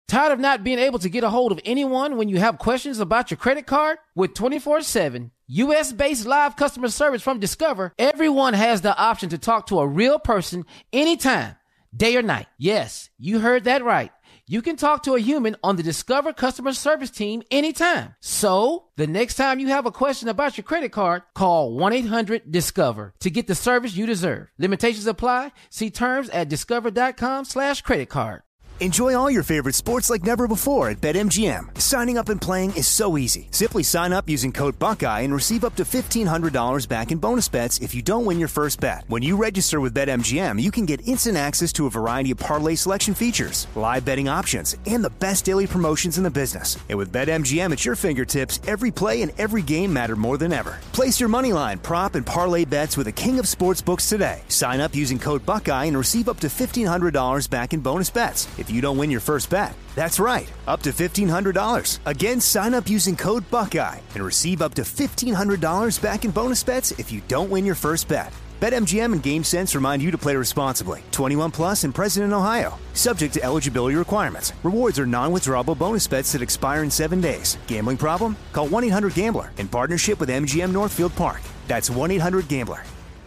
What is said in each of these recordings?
Tired of not being able to get a hold of anyone when you have questions about your credit card? With 24/7 U.S.-based live customer service from Discover, everyone has the option to talk to a real person anytime, day or night. Yes, you heard that right. You can talk to a human on the Discover customer service team anytime. So, the next time you have a question about your credit card, call 1-800-DISCOVER to get the service you deserve. Limitations apply. See terms at discover.com/creditcard. Enjoy all your favorite sports like never before at BetMGM. Signing up and playing is so easy. Simply sign up using code Buckeye and receive up to $1,500 back in bonus bets if you don't win your first bet. When you register with BetMGM, you can get instant access to a variety of parlay selection features, live betting options, and the best daily promotions in the business. And with BetMGM at your fingertips, every play and every game matter more than ever. Place your moneyline, prop, and parlay bets with the king of sportsbooks today. Sign up using code Buckeye and receive up to $1,500 back in bonus bets if you don't win your first bet. That's right, up to $1,500. Again, sign up using code Buckeye and receive up to $1,500 back in bonus bets if you don't win your first bet. BetMGM and GameSense remind you to play responsibly. 21 plus and present in Ohio. Subject to eligibility requirements. Rewards are non-withdrawable bonus bets that expire in 7 days. Gambling problem? Call 1-800-GAMBLER in partnership with MGM Northfield Park. That's 1-800-GAMBLER.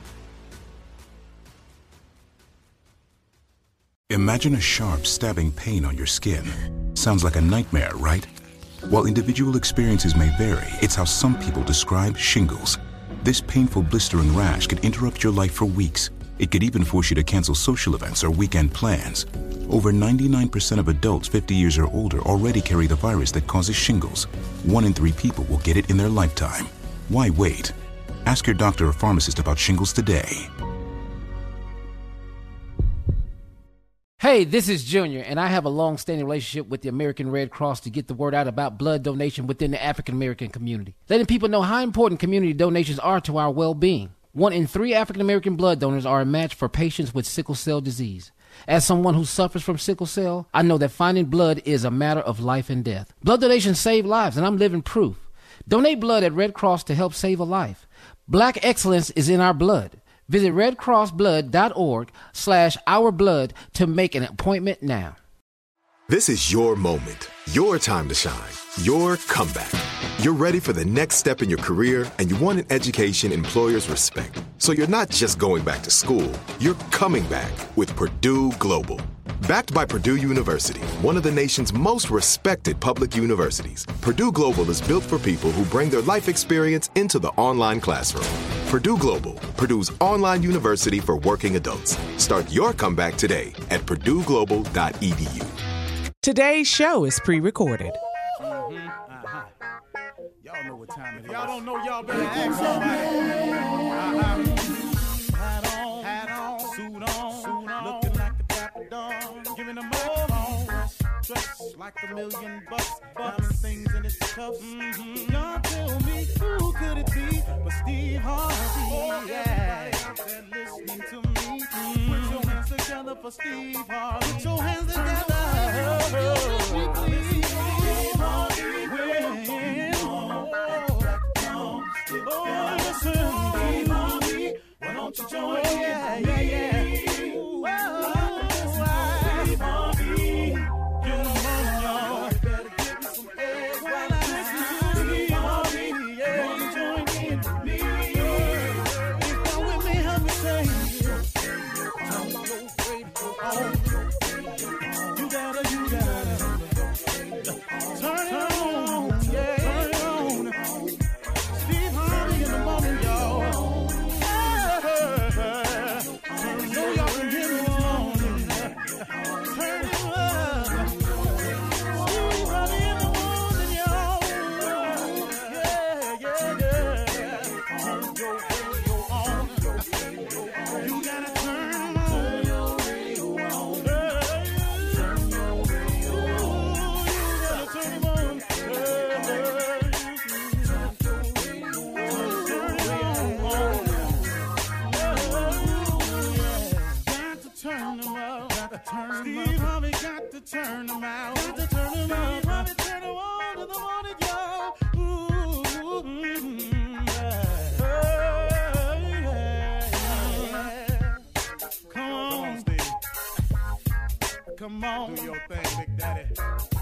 Imagine a sharp, stabbing pain on your skin. Sounds like a nightmare, right? While individual experiences may vary, it's how some people describe shingles. This painful, blistering rash could interrupt your life for weeks. It could even force you to cancel social events or weekend plans. Over 99% of adults 50 years or older already carry the virus that causes shingles. 1 in 3 people will get it in their lifetime. Why wait? Ask your doctor or pharmacist about shingles today. Hey, this is Junior, and I have a long-standing relationship with the American Red Cross to get the word out about blood donation within the African-American community, letting people know how important community donations are to our well-being. 1 in 3 African-American blood donors are a match for patients with sickle cell disease. As someone who suffers from sickle cell, I know that finding blood is a matter of life and death. Blood donations save lives, and I'm living proof. Donate blood at Red Cross to help save a life. Black excellence is in our blood. Visit redcrossblood.org/ourblood to make an appointment now. This is your moment, your time to shine, your comeback. You're ready for the next step in your career, and you want an education employers respect. So you're not just going back to school, you're coming back with Purdue Global. Backed by Purdue University, one of the nation's most respected public universities, Purdue Global is built for people who bring their life experience into the online classroom. Purdue Global, Purdue's online university for working adults. Start your comeback today at purdueglobal.edu. Today's show is pre-recorded. Y'all know what time it is. Y'all don't know, y'all better ask somebody. Hat on, suit on, looking like the Dapper Dawn, giving them microphone, dressed like $1 million, diamond things in its cuffs. Y'all tell me who could it be but Steve Harvey? Yeah, out there listening to me. Put your hands together for Steve Harvey. Put your hands together. Steve Harvey. Listen, why don't you join me? Steve Harvey, get him on, y'all. Better give me some eggs while I listen to Steve Harvey. Won't you join in with me? If you're with me, help me say, don't go wait for all. You gotta turn it on, yeah. Turn it on. Steve Harvey in the morning, y'all. Know y'all can hear me on. Turn it up. Steve Harvey in the morning, y'all. Yeah. Turn your radio on. You gotta turn your radio on. Turn your radio on. You gotta turn it on. Steve Harvey got to turn them out. Got to turn them out. Harvey turn them on to the morning, y'all. Yeah. Come on, Steve. Come on. Do your thing, Big Daddy.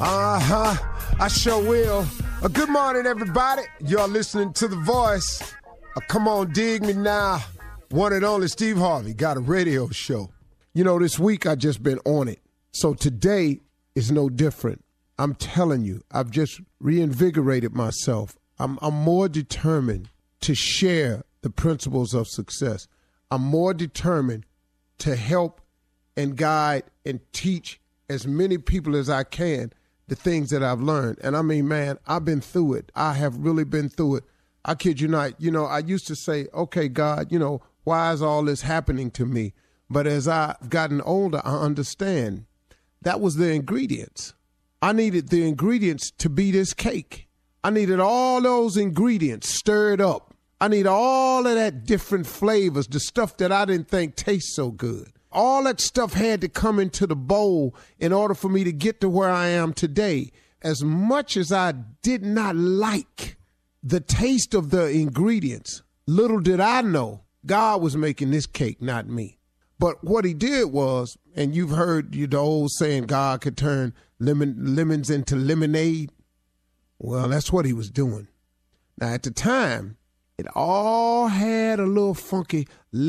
I sure will. Good morning, everybody. You're listening to The Voice. Come on, dig me now. One and only Steve Harvey got a radio show. You know, this week I just been on it. So today is no different. I'm telling you, I've just reinvigorated myself. I'm more determined to share the principles of success. I'm more determined to help and guide and teach as many people as I can the things that I've learned. And I mean, man, I've been through it. I have really been through it. I kid you not. You know, I used to say, okay, God, you know, why is all this happening to me? But as I've gotten older, I understand that was the ingredients. I needed the ingredients to be this cake. I needed all those ingredients stirred up. I need all of that different flavors, the stuff that I didn't think tastes so good. All that stuff had to come into the bowl in order for me to get to where I am today. As much as I did not like the taste of the ingredients, little did I know God was making this cake, not me. But what he did was, and you've heard the old saying, God could turn lemons into lemonade. Well, that's what he was doing. Now, at the time, it all had a little funky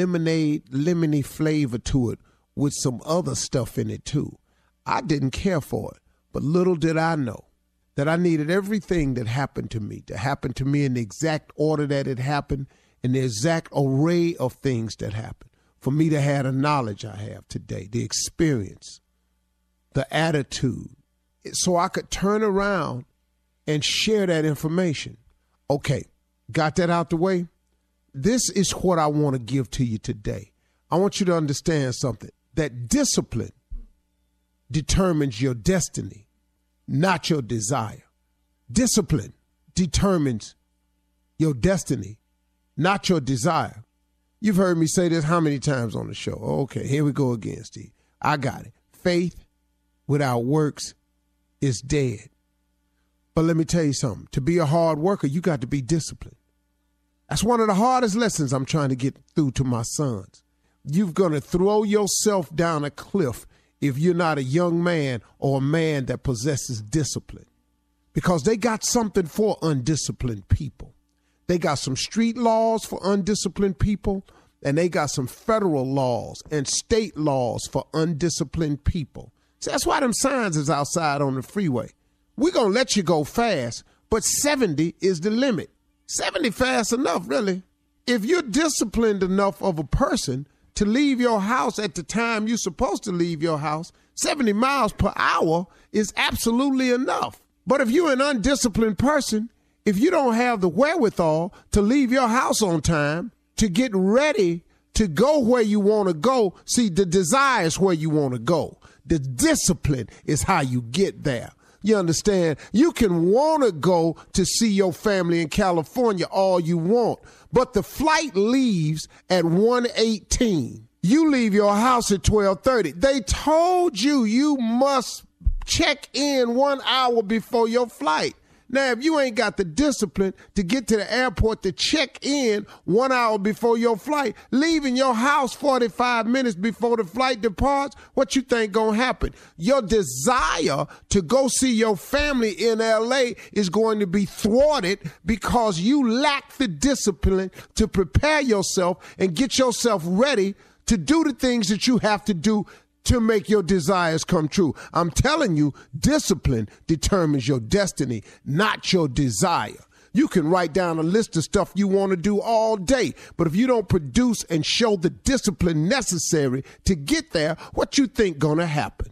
lemony flavor to it with some other stuff in it too. I didn't care for it, but little did I know that I needed everything that happened to me to happen to me in the exact order that it happened, in the exact array of things that happened, for me to have the knowledge I have today, the experience, the attitude, so I could turn around and share that information. Okay. Got that out the way? This is what I want to give to you today. I want you to understand something, that discipline determines your destiny, not your desire. Discipline determines your destiny, not your desire. You've heard me say this how many times on the show? Okay, here we go again, Steve. I got it. Faith without works is dead. But let me tell you something. To be a hard worker, you got to be disciplined. That's one of the hardest lessons I'm trying to get through to my sons. You're going to throw yourself down a cliff if you're not a young man or a man that possesses discipline. Because they got something for undisciplined people. They got some street laws for undisciplined people, and they got some federal laws and state laws for undisciplined people. So that's why them signs is outside on the freeway. We're going to let you go fast, but 70 is the limit. 70 fast enough, really. If you're disciplined enough of a person to leave your house at the time you're supposed to leave your house, 70 miles per hour is absolutely enough. But if you're an undisciplined person, if you don't have the wherewithal to leave your house on time, to get ready to go where you want to go, see, the desire is where you want to go. The discipline is how you get there. You understand? You can want to go to see your family in California all you want, but the flight leaves at 1:18. You leave your house at 12:30. They told you you must check in 1 hour before your flight. Now, if you ain't got the discipline to get to the airport to check in 1 hour before your flight, leaving your house 45 minutes before the flight departs, what you think gonna happen? Your desire to go see your family in LA is going to be thwarted because you lack the discipline to prepare yourself and get yourself ready to do the things that you have to do to make your desires come true. I'm telling you, discipline determines your destiny, not your desire. You can write down a list of stuff you want to do all day, but if you don't produce and show the discipline necessary to get there, what you think gonna happen?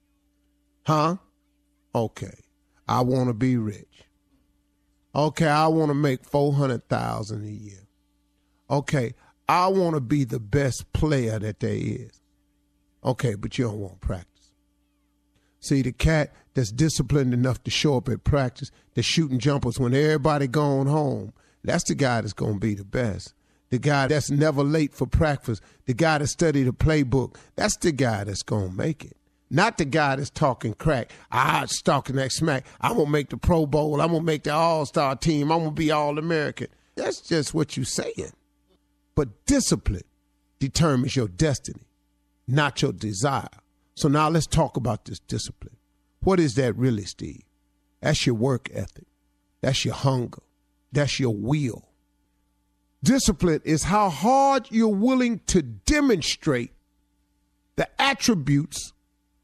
Huh? Okay, I want to be rich. Okay, I want to make $400,000 a year. Okay, I want to be the best player that there is. Okay, but you don't want practice. See, the cat that's disciplined enough to show up at practice, that's shooting jumpers when everybody gone home, that's the guy that's going to be the best. The guy that's never late for practice, the guy that studied the playbook, that's the guy that's going to make it. Not the guy that's talking crack. It's talking that smack. I'm going to make the Pro Bowl. I'm going to make the All-Star team. I'm going to be All-American. That's just what you're saying. But discipline determines your destiny, not your desire. So now let's talk about this discipline. What is that really, Steve? That's your work ethic. That's your hunger. That's your will. Discipline is how hard you're willing to demonstrate the attributes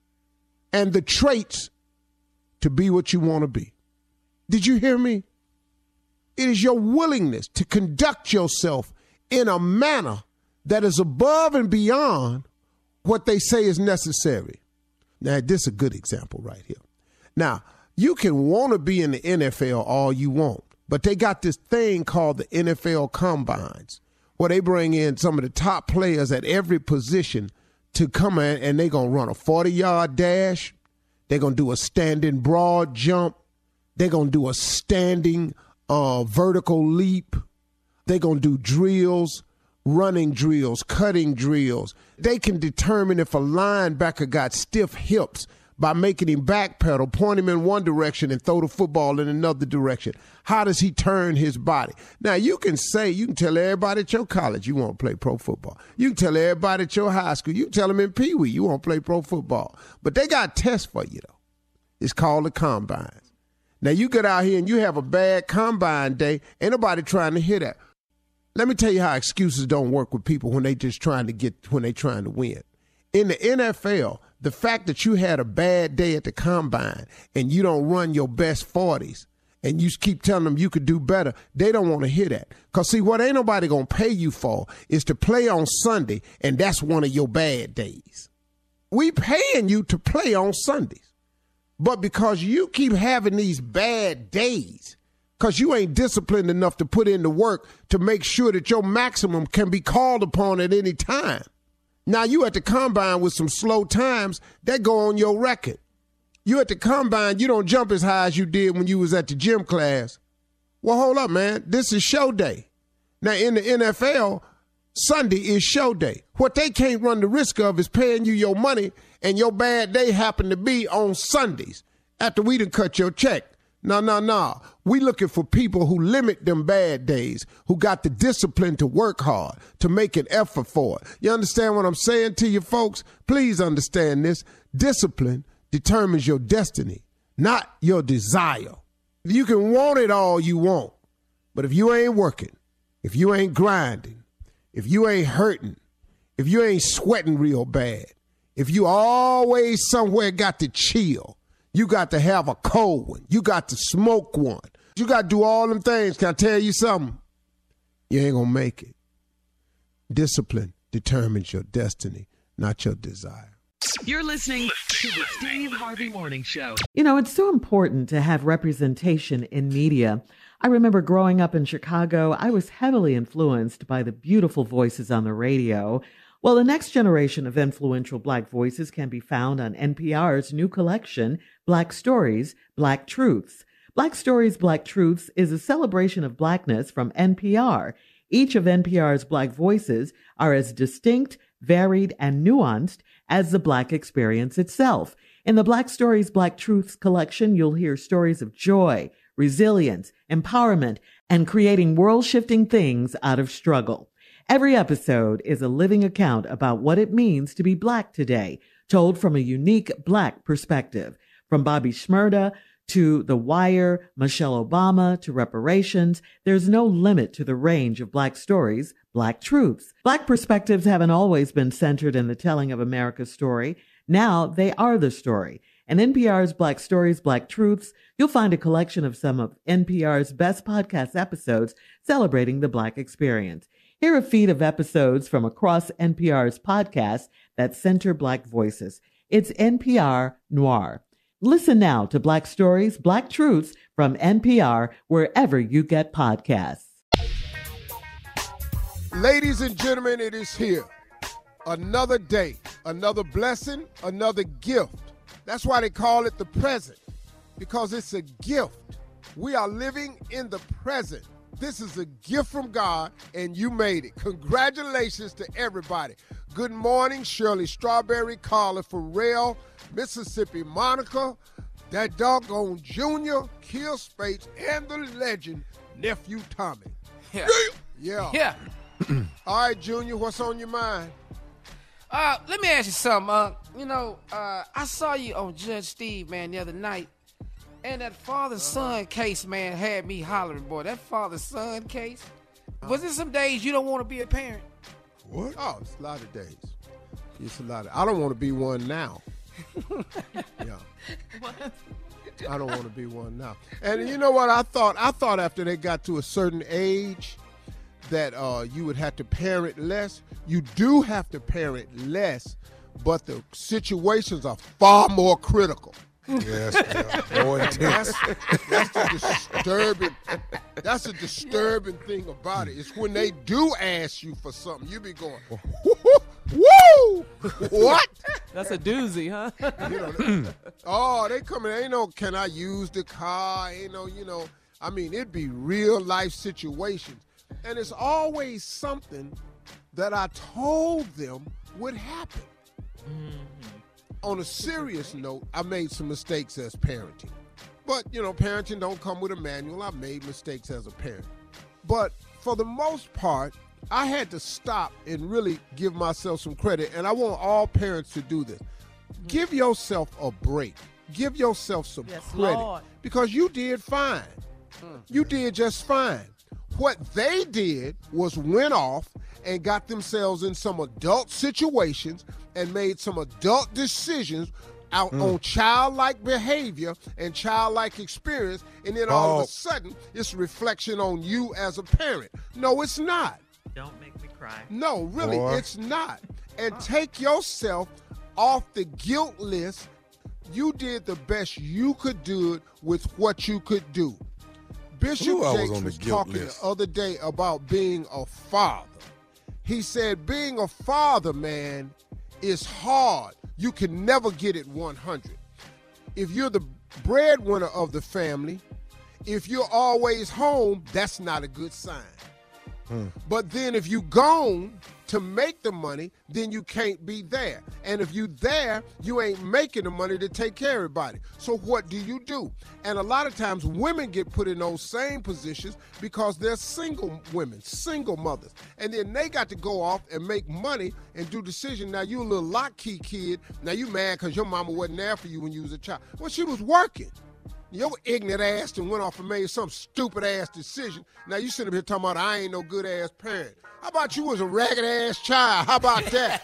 and the traits to be what you want to be. Did you hear me? It is your willingness to conduct yourself in a manner that is above and beyond what they say is necessary. Now, this is a good example right here. Now, you can want to be in the NFL all you want, but they got this thing called the NFL Combines, where they bring in some of the top players at every position to come in, and they're going to run a 40-yard dash. They're going to do a standing broad jump. They're going to do a standing vertical leap. They're going to do drills, running drills, cutting drills. They can determine if a linebacker got stiff hips by making him backpedal, point him in one direction and throw the football in another direction. How does he turn his body? Now, you can tell everybody at your college you want to play pro football. You can tell everybody at your high school. You can tell them in Pee Wee you want to play pro football. But they got tests for you, though. It's called the Combines. Now, you get out here and you have a bad Combine day. Ain't nobody trying to hear that. Let me tell you how excuses don't work with people when they trying to win. In the NFL, the fact that you had a bad day at the Combine and you don't run your best 40s and you keep telling them you could do better, they don't want to hear that. Because, see, what ain't nobody going to pay you for is to play on Sunday, and that's one of your bad days. We paying you to play on Sundays. But because you keep having these bad days, because you ain't disciplined enough to put in the work to make sure that your maximum can be called upon at any time. Now, you at the Combine with some slow times, that go on your record. You at the Combine, you don't jump as high as you did when you was at the gym class. Well, hold up, man. This is show day. Now, in the NFL, Sunday is show day. What they can't run the risk of is paying you your money and your bad day happen to be on Sundays after we done cut your check. No. We looking for people who limit them bad days, who got the discipline to work hard, to make an effort for it. You understand what I'm saying to you folks? Please understand this. Discipline determines your destiny, not your desire. You can want it all you want, but if you ain't working, if you ain't grinding, if you ain't hurting, if you ain't sweating real bad, if you always somewhere got to chill, you got to have a cold one, you got to smoke one, you got to do all them things. Can I tell you something? You ain't going to make it. Discipline determines your destiny, not your desire. You're listening to the Steve Harvey Morning Show. You know, it's so important to have representation in media. I remember growing up in Chicago, I was heavily influenced by the beautiful voices on the radio. Well, the next generation of influential Black voices can be found on NPR's new collection, Black Stories, Black Truths. Black Stories, Black Truths is a celebration of Blackness from NPR. Each of NPR's Black voices are as distinct, varied, and nuanced as the Black experience itself. In the Black Stories, Black Truths collection, you'll hear stories of joy, resilience, empowerment, and creating world-shifting things out of struggle. Every episode is a living account about what it means to be Black today, told from a unique Black perspective. From Bobby Shmurda to The Wire, Michelle Obama to reparations, there's no limit to the range of Black stories, Black truths. Black perspectives haven't always been centered in the telling of America's story. Now they are the story. In NPR's Black Stories, Black Truths, you'll find a collection of some of NPR's best podcast episodes celebrating the Black experience. Hear a feed of episodes from across NPR's podcasts that center Black voices. It's NPR Noir. Listen now to Black Stories, Black Truths from NPR wherever you get podcasts. Ladies and gentlemen, it is here. Another day, another blessing, another gift. That's why they call it the present, because it's a gift. We are living in the present. This is a gift from God, and you made it. Congratulations to everybody. Good morning, Shirley Strawberry, Carla Farrell, Mississippi Monica, that doggone Junior, Kill Spates, and the legend, Nephew Tommy. Yeah. All right, Junior, what's on your mind? Let me ask you something. I saw you on Judge Steve, man, the other night. And that father-son case, man, had me hollering, boy. That father-son case. Was there some days you don't want to be a parent? What? Oh, it's a lot of days. It's a lot of. I don't want to be one now. Yeah. What? I don't want to be one now. And you know what I thought? I thought after they got to a certain age that you would have to parent less. You do have to parent less, but the situations are far more critical. Yes, more intense. That's a disturbing thing about it. It's when they do ask you for something, you be going, woo! What? That's a doozy, huh? They coming. Ain't no, can I use the car? Ain't no, I mean, it'd be real life situations. And it's always something that I told them would happen. Mm-hmm. On a serious note, I made some mistakes as parenting. But, parenting don't come with a manual. I made mistakes as a parent. But for the most part, I had to stop and really give myself some credit. And I want all parents to do this. Give yourself a break. Give yourself some credit. Lord. Because you did fine. You did just fine. What they did was went off and got themselves in some adult situations and made some adult decisions out on childlike behavior and childlike experience, and then all of a sudden, it's a reflection on you as a parent. No, it's not. Don't make me cry. No, really, it's not. And take yourself off the guilt list. You did the best you could do it with what you could do. Bishop Jakes was talking the other day about being a father. He said being a father, man, is hard. You can never get it 100. If you're the breadwinner of the family, if you're always home, that's not a good sign. But then if you gone to make the money, then you can't be there. And if you there, you ain't making the money to take care of everybody. So what do you do? And a lot of times women get put in those same positions because they're single women, single mothers. And then they got to go off and make money and do decisions. Now you a little lock-key kid. Now you mad because your mama wasn't there for you when you was a child. Well, she was working. Your ignorant ass and went off and made some stupid-ass decision. Now you sitting up here talking about I ain't no good-ass parent. How about you was a ragged-ass child? How about that?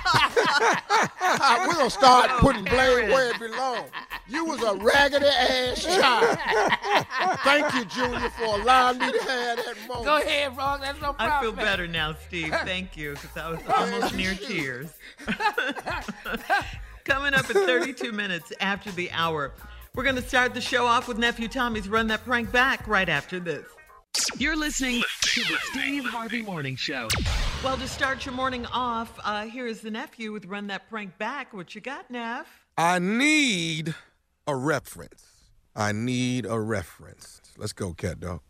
We're going to start putting blame where it belongs. You was a raggedy-ass child. Thank you, Junior, for allowing me to have that moment. Go ahead, Ron. That's no problem. I feel better now, Steve. Thank you, because I was almost near tears. Coming up at 32 minutes after the hour, we're going to start the show off with Nephew Tommy's Run That Prank Back right after this. You're listening to the Steve Harvey Morning Show. Well, to start your morning off, here is the nephew with Run That Prank Back. What you got, Neff? I need a reference. Let's go, cat dog.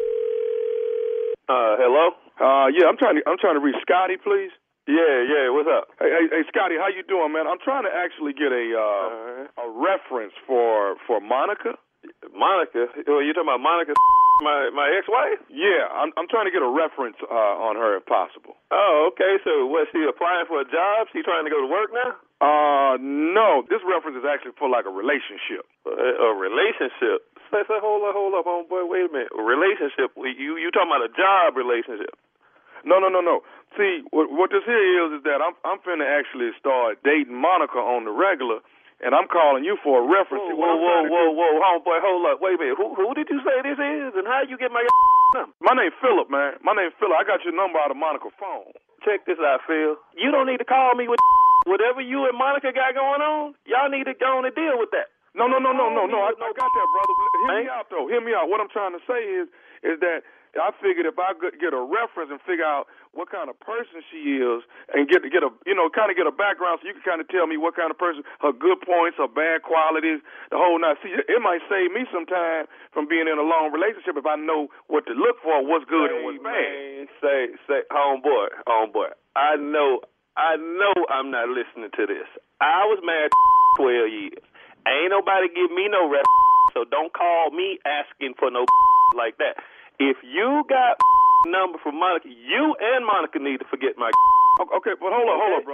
Hello? Yeah, I'm trying to reach Scotty, please. Yeah, what's up? Hey, Scotty, how you doing, man? I'm trying to actually get a reference for Monica. Monica? You talking about Monica, my ex-wife? Yeah, I'm trying to get a reference on her if possible. Oh, okay. So was she applying for a job? She trying to go to work now? No. This reference is actually for like a relationship. A relationship? Say, hold up, homeboy. Wait a minute. A relationship? You talking about a job relationship? No. See, what this here is that I'm finna actually start dating Monica on the regular, and I'm calling you for a reference. Whoa, homeboy, hold up. Wait a minute. Who did you say this is, and how you get my number? My name Philip, man. My name Philip. I got your number out of Monica's phone. Check this out, Phil. You don't need to call me with whatever you and Monica got going on. Y'all need to go on and deal with that. No. I got that, brother. Hear me out. What I'm trying to say is that I figured if I could get a reference and figure out what kind of person she is and get a background so you can kind of tell me what kind of person, her good points, her bad qualities, the whole night. See, it might save me some time from being in a long relationship if I know what to look for, what's good and what's bad. Say, homeboy, I know I'm not listening to this. I was married 12 years. Ain't nobody give me no rep, so don't call me asking for no like that. If you got number from Monica, you and Monica need to forget my. Okay, but hold up, bro.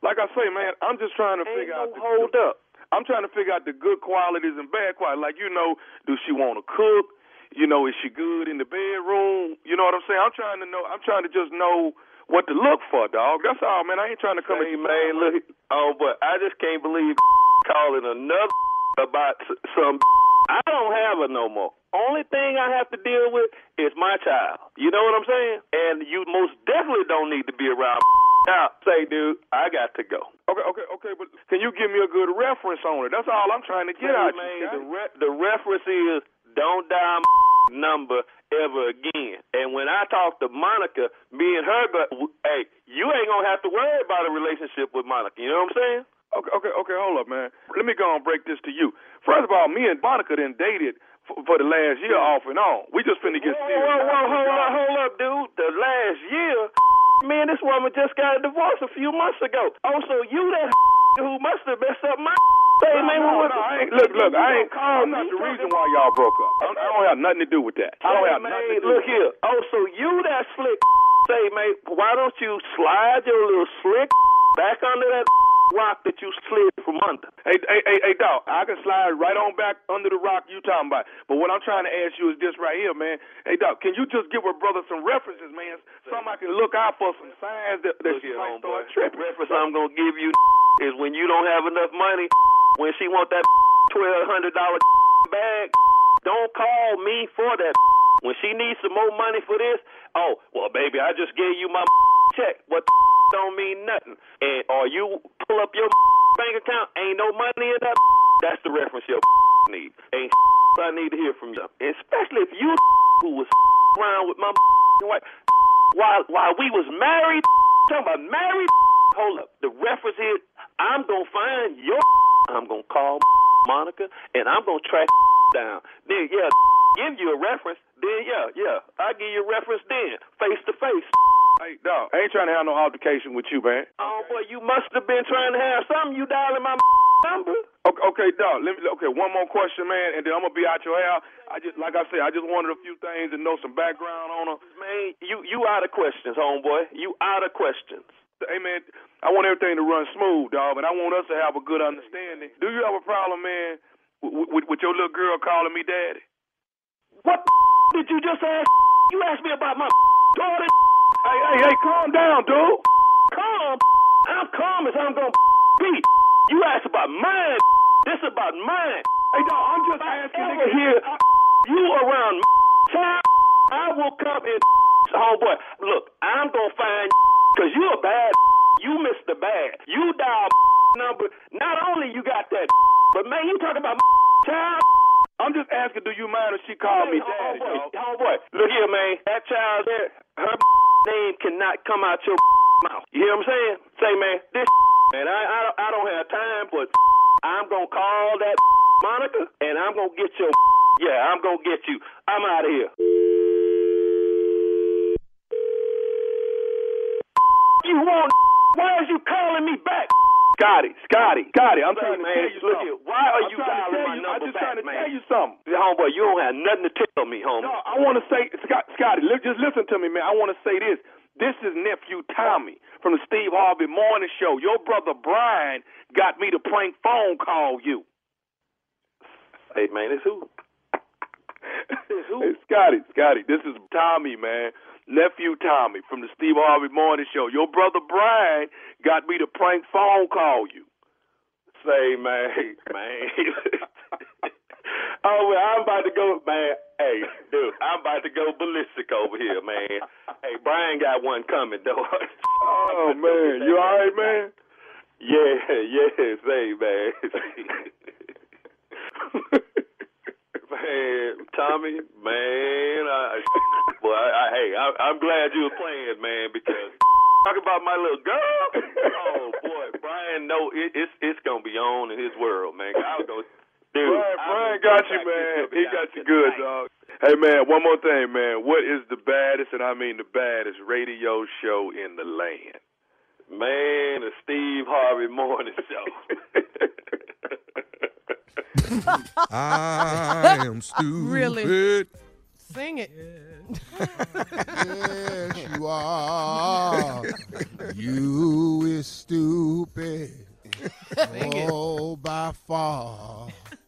Like I say, man, I'm just trying to figure out. Hold up. I'm trying to figure out the good qualities and bad qualities. Like, do she want to cook? Is she good in the bedroom? You know what I'm saying? I'm trying to know. I'm trying to just know what to look for, dog. That's all, man. I ain't trying to come at you, man. Look, but I just can't believe calling another about some. I don't have her no more. Only thing I have to deal with is my child. You know what I'm saying? And you most definitely don't need to be around. Now, say, dude, I got to go. Okay, but can you give me a good reference on it? That's all I'm trying to get out, man. The reference is don't dial number ever again. And when I talk to Monica, me and her, hey, you ain't gonna have to worry about a relationship with Monica. You know what I'm saying? Okay, hold up, man. Let me go and break this to you. First of all, me and Monica done dated for the last year off and on. We just finna get serious. Hold up, dude. The last year? Me and this woman just got a divorce a few months ago. Oh, so you that who must have messed up my Hey, man, look, I'm not the reason why y'all broke up. I don't have nothing to do with that. I don't have nothing to do with that. Look here. Oh, so you that slick say, man, why don't you slide your little slick back under that rock that you slid from under? Hey, dog, I can slide right on back under the rock you talking about. But what I'm trying to ask you is this right here, man. Hey, dog, can you just give a brother some references, man? Something I can look out for, some signs that she might start tripping. The reference I'm going to give you is when you don't have enough money, when she want that $1,200 bag, don't call me for that. When she needs some more money for this, oh, well, baby, I just gave you my check. What don't mean nothing. And or you pull up your bank account, ain't no money in that. That's the reference your need. Ain't I need to hear from you. Especially if you who was around with my wife while we was married, talking about married. Hold up. The reference is I'm going to find your I'm going to call Monica, and I'm going to track down. Then, give you a reference. Then, I'll give you a reference then, face to face. Hey, dog, I ain't trying to have no altercation with you, man. Oh, boy, you must have been trying to have something. You dialing my number. Okay, dog. One more question, man, and then I'm going to be out your hair. Like I said, I just wanted a few things and know some background on her. Man, you out of questions, homeboy. You out of questions. Hey, man, I want everything to run smooth, dog, and I want us to have a good understanding. Do you have a problem, man, with your little girl calling me daddy? What did you just ask? You asked me about my daughter. Hey, calm down, dude. Calm? I'm calm as I'm going to be. You asked about mine. This about mine. Hey, dog, I'm just asking. Over here, you around child, I will come and homeboy. Look, I'm going to find because you a bad. You missed the bad. You dial number. Not only you got that, but man, you talking about child. I'm just asking, do you mind if she called me daddy, homeboy? Look here, man. That child there, her name cannot come out your mouth. You hear what I'm saying? Say, man, this man, I don't have time, but I'm gonna call that Monica, and I'm gonna get your I'm gonna get you. I'm out of here. You want? Why is you calling me back? Scotty, I'm trying to tell you something. Why are you dialing my number back, man? I'm just trying to tell you something. Homeboy, you don't have nothing to tell me, homie. No, I want to say, Scotty, just listen to me, man. I want to say this. This is nephew Tommy from the Steve Harvey Morning Show. Your brother Brian got me to prank phone call you. Hey, man, it's who? Hey, Scotty, this is Tommy, man. Nephew Tommy from the Steve Harvey Morning Show. Your brother Brian got me to prank phone call you. Say, man. Oh, well, I'm about to go, man. Hey, dude, I'm about to go ballistic over here, man. Hey, Brian got one coming, though. Oh, man. You all right, man? Yeah, say, man. Man, Tommy, man, I'm glad you were playing, man, because talk about my little girl. Oh boy, Brian, it's gonna be on in his world, man. I'll go, dude. Brian got you, man. He got you good, dog. Hey, man, one more thing, man. What is the baddest, and I mean the baddest, radio show in the land? Man, the Steve Harvey Morning Show. I am stupid. Really? Sing it. Yes, you are. You is stupid. Oh, by far.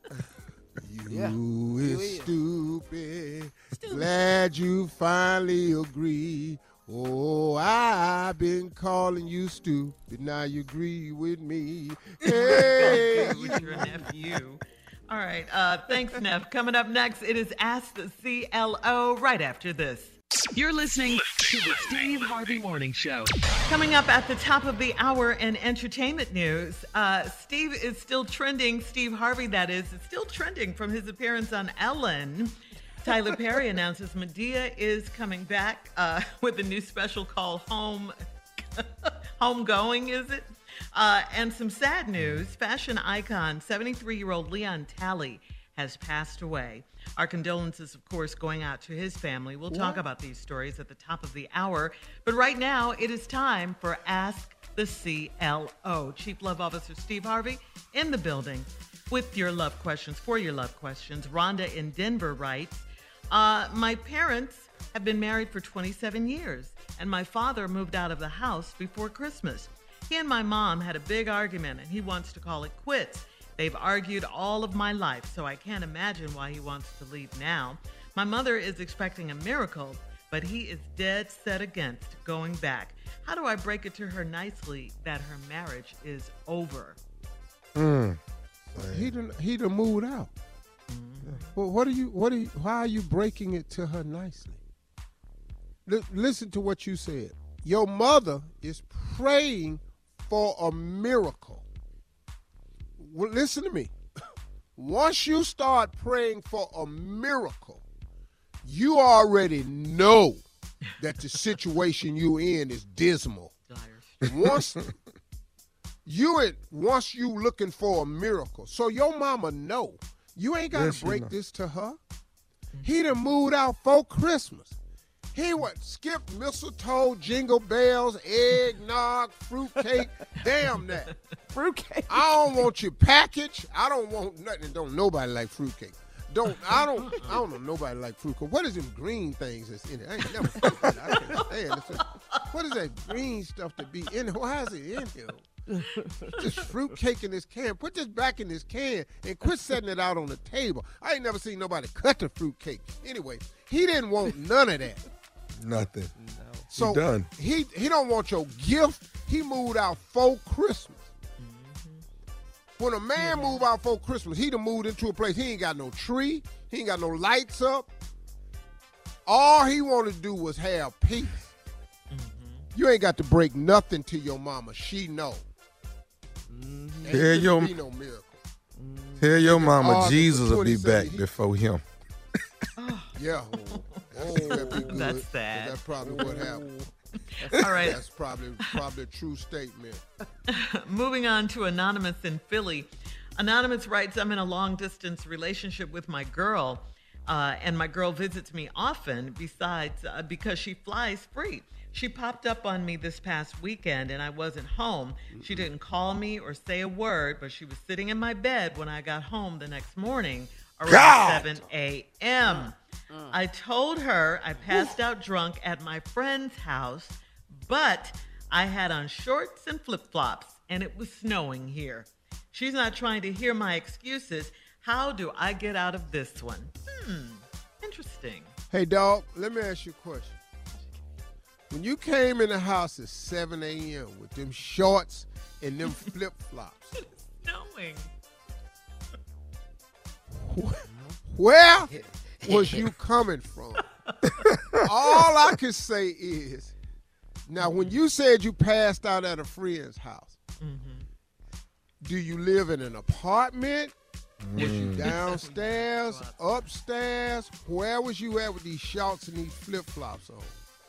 You is stupid. Glad you finally agree. Oh, I've been calling you stupid. Now you agree with me. Hey, with your nephew. All right. Thanks, Neff. Coming up next, it is Ask the CLO right after this. You're listening to the Steve Harvey Morning Show. Coming up at the top of the hour in entertainment news, Steve is still trending. Steve Harvey, that is still trending from his appearance on Ellen. Tyler Perry announces Madea is coming back with a new special called Homegoing, is it? And some sad news. Fashion icon, 73-year-old Leon Talley has passed away. Our condolences, of course, going out to his family. We'll talk about these stories at the top of the hour. But right now, it is time for Ask the CLO. Chief Love Officer Steve Harvey in the building with your love questions, for your love questions. Rhonda in Denver writes, my parents have been married for 27 years, and my father moved out of the house before Christmas. He and my mom had a big argument, and he wants to call it quits. They've argued all of my life, so I can't imagine why he wants to leave now. My mother is expecting a miracle, but he is dead set against going back. How do I break it to her nicely that her marriage is over? He done moved out. Well, why are you breaking it to her nicely? Listen to what you said. Your mother is praying for a miracle. Well, listen to me. Once you start praying for a miracle, you already know that the situation you're in is dismal. Once you looking for a miracle, so your mama know you ain't got to break this to her. He done moved out for Christmas. He skipped mistletoe, jingle bells, eggnog, fruitcake. Damn that. Fruitcake. I don't want your package. I don't want nothing. Don't nobody like fruitcake. I don't know nobody like fruitcake. What is them green things that's in it? I ain't never I can't stand it. What is that green stuff to be in it? Why is it in here? Just fruitcake in this can. Put this back in this can and quit setting it out on the table. I ain't never seen nobody cut the fruitcake. Anyway, he didn't want none of that. Nothing. No. So done. He don't want your gift. He moved out for Christmas. When a man move out for Christmas, he done moved into a place. He ain't got no tree. He ain't got no lights up. All he wanted to do was have peace. You ain't got to break nothing to your mama. She know. Tell your, be no miracle. tell your mama Jesus will be back before him. Yeah. That'd be good. That's sad. That's probably what happened. All right. That's probably a true statement. Moving on to Anonymous in Philly. Anonymous writes, I'm in a long-distance relationship with my girl, and my girl visits me often because she flies free. She popped up on me this past weekend, and I wasn't home. She didn't call me or say a word, but she was sitting in my bed when I got home the next morning around 7 a.m. I told her I passed out drunk at my friend's house, but I had on shorts and flip-flops, and it was snowing here. She's not trying to hear my excuses. How do I get out of this one? Interesting. Hey, dog, let me ask you a question. When you came in the house at 7 a.m. with them shorts and them flip-flops, It's snowing. where was you coming from? All I can say is, now when you said you passed out at a friend's house, do you live in an apartment? Was you downstairs, upstairs? Where was you at with these shorts and these flip-flops on?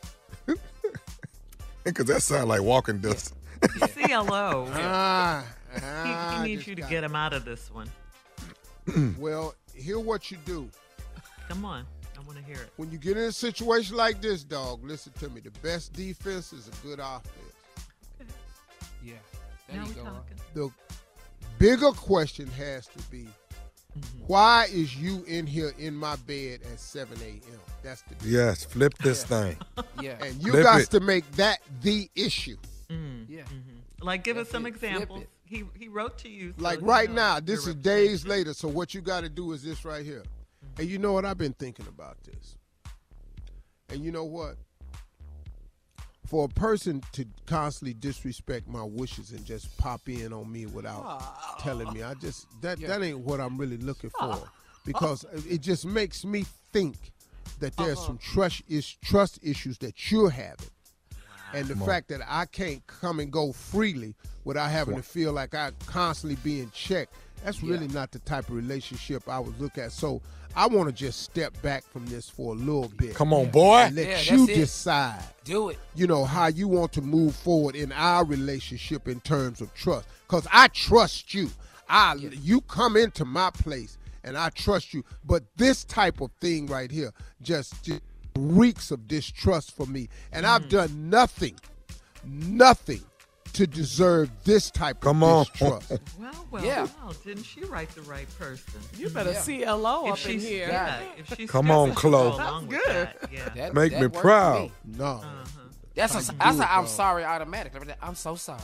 Because that sounds like walking distance. CLO. He needs just you to got get him out of this one. Well, hear what you do. Come on. I want to hear it. When you get in a situation like this, dog, listen to me. The best defense is a good offense. Yeah. Now we're talking. The bigger question has to be, Why is you in here in my bed at 7 a.m.? That's the deal. Yes, flip this thing. Yeah. And you Flip got it. to make that the issue. Yeah. Like, give us That's some it. Flip examples. it. He wrote to you. So Like you right know now, your this is days reputation. later, so what you got to do is this right here. And you know what? I've been thinking about this. And you know what? For a person to constantly disrespect my wishes and just pop in on me without telling me, that ain't what I'm really looking for. Because it just makes me think that there's some trust issues that you're having. And the fact that I can't come and go freely without having to feel like I constantly being checked, that's really not the type of relationship I would look at. So I want to just step back from this for a little bit. Come on, boy. And let you decide. Do it. You know, how you want to move forward in our relationship in terms of trust. Because I trust you. You come into my place and I trust you. But this type of thing right here just reeks of distrust for me. And I've done nothing to deserve this type of distrust. Well, didn't she write the right person? You better CLO up in here. Yeah, if she's Come on, Chloe. That's good. Yeah. Make me proud. No. That's I'm sorry automatic. I'm so sorry.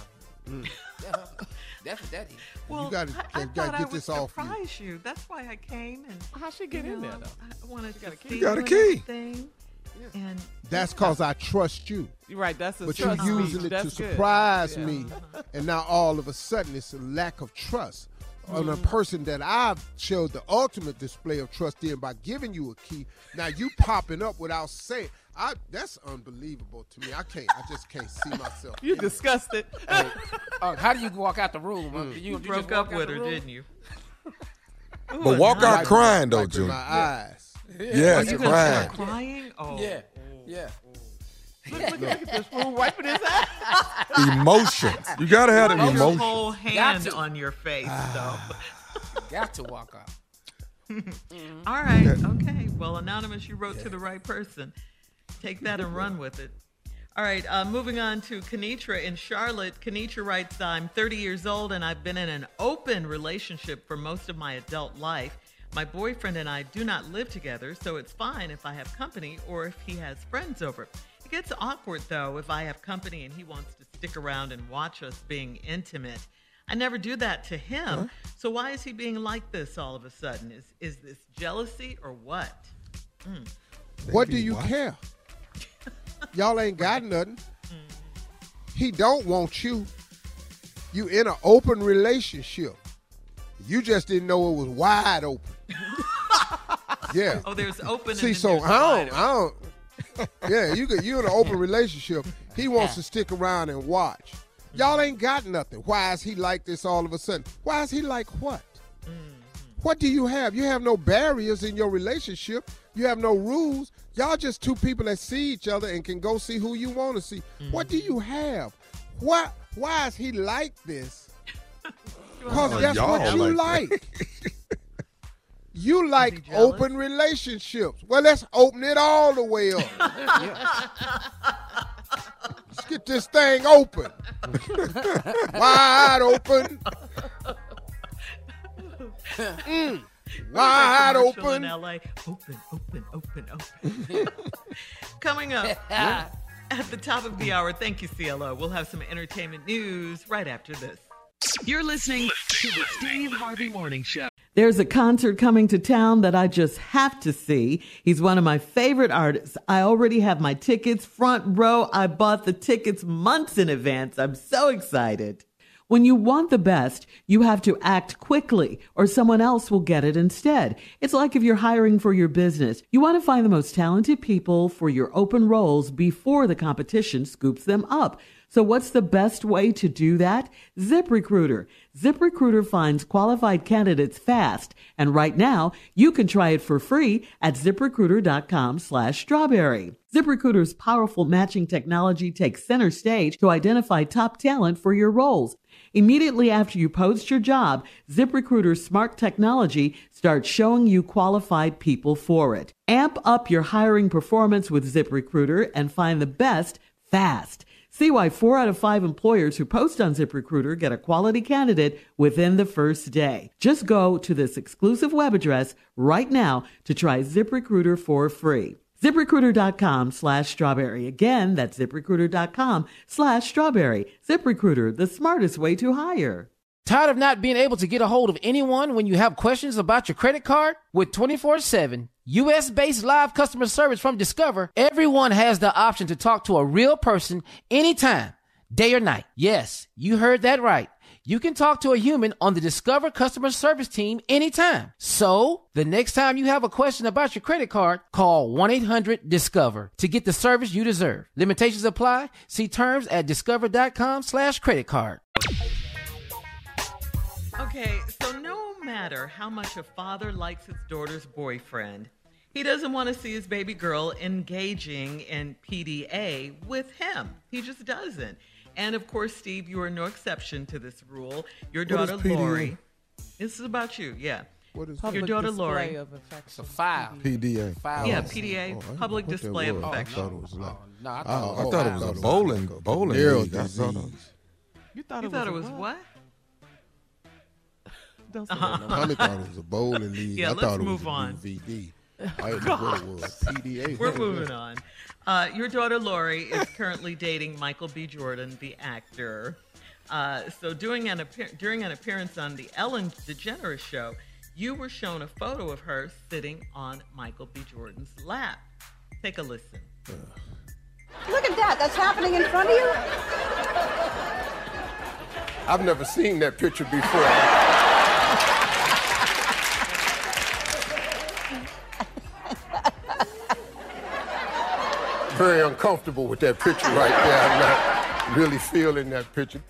That's what that is. Well, You gotta- I you thought gotta I get would this off you. surprise you. That's why I came. And How'd she get in there, though? I wanted to see You got a and key. everything. And That's because I trust you. You're right. That's a But you're trust using speech. it That's to good. surprise Yeah. me. And now all of a sudden it's a lack of trust on a person that I've showed the ultimate display of trust in by giving you a key. Now you popping up without saying. That's unbelievable to me. I just can't see myself. You in this. disgusted. How do you walk out the room? You broke just up walk out with the her, room? didn't you? But walk out Wiping- crying, though, wiping Junior. my eyes. Yes, You gonna crying. start crying? Oh, Yeah. Look at this fool wiping his ass. Emotions. You got to have them Your emotions. whole hand to. on your face, though. Got to walk out. All right. Okay. Well, Anonymous, you wrote to the right person. Take that and run with it. All right. Moving on to Kenitra in Charlotte. Kenitra writes, I'm 30 years old and I've been in an open relationship for most of my adult life. My boyfriend and I do not live together, so it's fine if I have company or if he has friends over. It gets awkward, though, if I have company and he wants to stick around and watch us being intimate. I never do that to him. So why is he being like this all of a sudden? Is this jealousy or what? What do you care? Y'all ain't got nothing. He don't want you. You in an open relationship. You just didn't know it was wide open. Yeah. Oh, there's open. See, and so then there's I wide don't. Yeah, you in an open relationship. He wants to stick around and watch. Y'all ain't got nothing. Why is he like this all of a sudden? Why is he like what? What do you have? You have no barriers in your relationship. You have no rules. Y'all just two people that see each other and can go see who you want to see. What do you have? Why is he like this? Because that's y'all what you like like. You like jealous? open relationships. Well, let's open it all the way up. Let's get this thing open. Wide open. Wide commercial open. in LA. Open. Coming up at the top of the hour. Thank you, CLO. We'll have some entertainment news right after this. You're listening to the Steve Harvey Morning Show. There's a concert coming to town that I just have to see. He's one of my favorite artists. I already have my tickets front row. I bought the tickets months in advance. I'm so excited. When you want the best, you have to act quickly or someone else will get it instead. It's like if you're hiring for your business. You want to find the most talented people for your open roles before the competition scoops them up. So what's the best way to do that? ZipRecruiter. ZipRecruiter finds qualified candidates fast. And right now, you can try it for free at ZipRecruiter.com/strawberry. ZipRecruiter's powerful matching technology takes center stage to identify top talent for your roles. Immediately after you post your job, ZipRecruiter's smart technology starts showing you qualified people for it. Amp up your hiring performance with ZipRecruiter and find the best fast. See why 4 out of 5 employers who post on ZipRecruiter get a quality candidate within the first day. Just go to this exclusive web address right now to try ZipRecruiter for free. ZipRecruiter.com/strawberry. Again, that's ZipRecruiter.com/strawberry. ZipRecruiter, the smartest way to hire. Tired of not being able to get a hold of anyone when you have questions about your credit card? With 24/7 U.S.-based live customer service from Discover, everyone has the option to talk to a real person anytime, day or night. Yes, you heard that right. You can talk to a human on the Discover customer service team anytime. So, the next time you have a question about your credit card, call 1-800-DISCOVER to get the service you deserve. Limitations apply. See terms at discover.com/creditcard. Okay, so no matter how much a father likes his daughter's boyfriend, he doesn't want to see his baby girl engaging in PDA with him. He just doesn't. And of course, Steve, you are no exception to this rule. Your daughter, Lori. This is about you, yeah. What is your daughter, Lori? It's a file. PDA. Yeah, PDA, public display of affection. I thought it was like. I thought it was a bowling league. You thought it was what? I thought it was a bowling league. Yeah, I let's thought it move was a on. DVD. I didn't know what it was. PDA. We're moving on. Your daughter, Lori, is currently dating Michael B. Jordan, the actor. So during an appearance on the Ellen DeGeneres show, you were shown a photo of her sitting on Michael B. Jordan's lap. Take a listen. Look at that. That's happening in front of you? I've never seen that picture before. Very uncomfortable with that picture right there. I'm not really feeling that picture.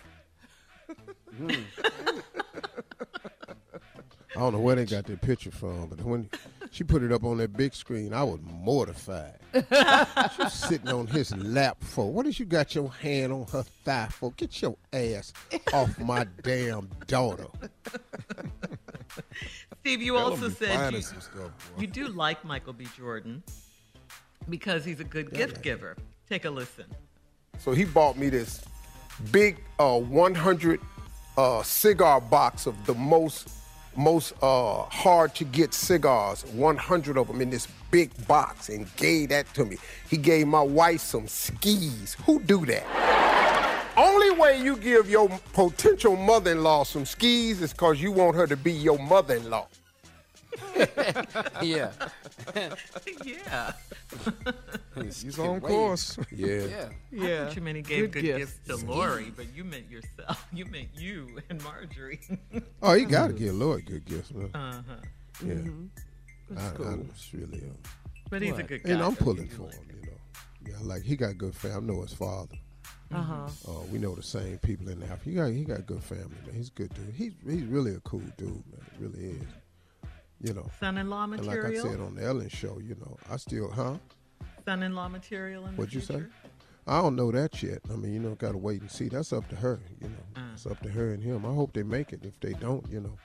I don't know where they got that picture from, but when she put it up on that big screen, I was mortified. She was sitting on his lap for. What did you got your hand on her thigh for? Get your ass off my damn daughter. Steve, you also said you do like Michael B. Jordan because he's a good gift giver. Take a listen. So he bought me this big 100 cigar box of the most hard to get cigars, 100 of them in this big box, and gave that to me. He gave my wife some skis. Who do that? Only way you give your potential mother-in-law some skis is because you want her to be your mother-in-law. Yeah. Yeah. He's on course. Yeah. I thought you meant he gave good gifts to Lori, but you meant yourself. You meant you and Marjorie. Oh, you got to give Lord good gifts, man. Yeah. That's cool. I was really, but he's a good guy. And I'm pulling for him, you know. Yeah, like he got good family. I know his father. We know the same people in Africa. He got good family, man. He's a good dude. He's really a cool dude, man. Really is. You know. Son-in-law material. And like I said on the Ellen show, you know, I still, Son-in-law material in the What'd you future? say? I don't know that yet. I mean, you know, got to wait and see. That's up to her, you know. It's up to her and him. I hope they make it. If they don't, you know.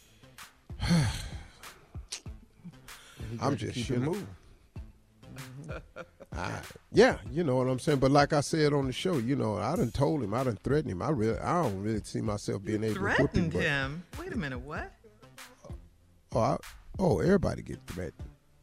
I'm just keep it moving. Yeah, you know what I'm saying. But like I said on the show, you know, I done told him, I done threatened him. I don't really see myself being able to whip him. Threatened him? Wait a minute, what? Everybody get threatened.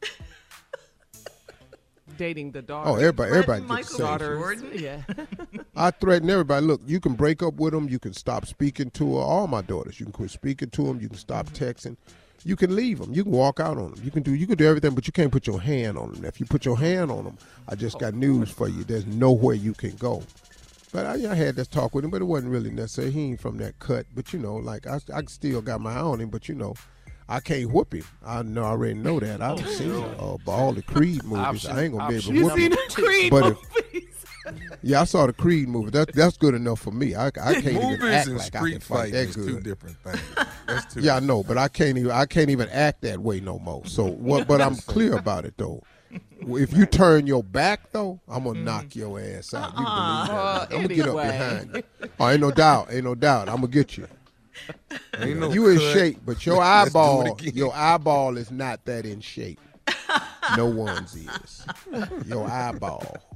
Dating the daughter. Oh, everybody gets Michael Jordan. Yeah. I threaten everybody. Look, you can break up with them. You can stop speaking to her. All my daughters. You can quit speaking to them. You can stop texting. You can leave them. You can walk out on them. You can do everything, but you can't put your hand on them. If you put your hand on them, I just got news for you. There's nowhere you can go. But I had this talk with him, but it wasn't really necessary. He ain't from that cut. But, you know, like I still got my eye on him, but, you know, I can't whoop him. I already know that. I've seen all the Creed movies. I ain't going to be able to whoop him. You seen the Creed movies? Yeah, I saw the Creed movie. That's good enough for me. I can't even act and like I street can fight that good. Two different things. That's two. Yeah, I know, but I can't even act that way no more. So but I'm clear about it though. If you turn your back though, I'm gonna knock your ass out. You believe that? I'm gonna get up behind you. Oh, ain't no doubt. I'm gonna get you. Ain't no you in cut. shape, but your eyeball is not that in shape. No one's is. Your eyeball.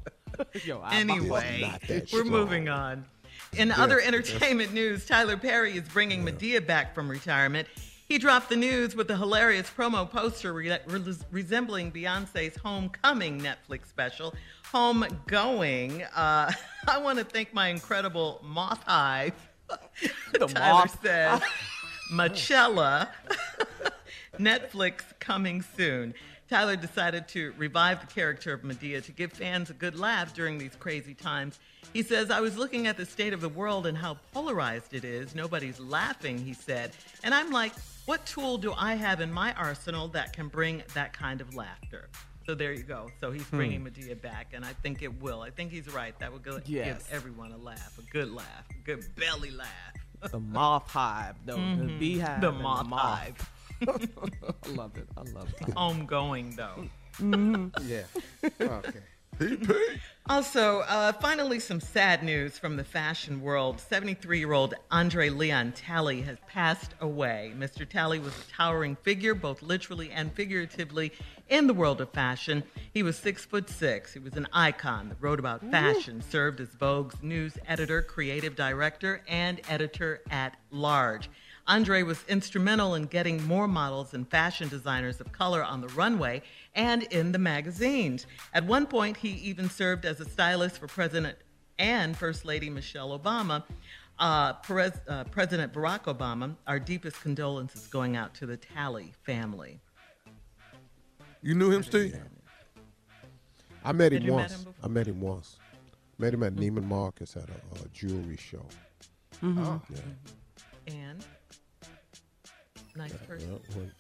Anyway, we're moving on. In other entertainment news, Tyler Perry is bringing Madea back from retirement. He dropped the news with a hilarious promo poster resembling Beyonce's Homecoming Netflix special, Homegoing. I want to thank my incredible moth hive, Tyler says. Machella. Netflix coming soon. Tyler decided to revive the character of Madea to give fans a good laugh during these crazy times. He says, I was looking at the state of the world and how polarized it is. Nobody's laughing, he said. And I'm like, what tool do I have in my arsenal that can bring that kind of laughter? So there you go. So he's bringing Madea back, and I think it will. I think he's right. That will give everyone a laugh, a good laugh, a good belly laugh. The moth hive, though. The beehive. The moth hive. I love it. Homegoing, though. Yeah. Okay. Also, finally, some sad news from the fashion world. 73-year-old Andre Leon Talley has passed away. Mr. Talley was a towering figure, both literally and figuratively, in the world of fashion. He was 6'6". He was an icon that wrote about fashion, served as Vogue's news editor, creative director, and editor-at-large. Andre was instrumental in getting more models and fashion designers of color on the runway and in the magazines. At one point, he even served as a stylist for President and First Lady Michelle Obama. President Barack Obama, our deepest condolences going out to the Talley family. You knew him, Steve? I met him once. Met him at Neiman Marcus at a jewelry show. Mm-hmm. Oh. Yeah. And? Nice person.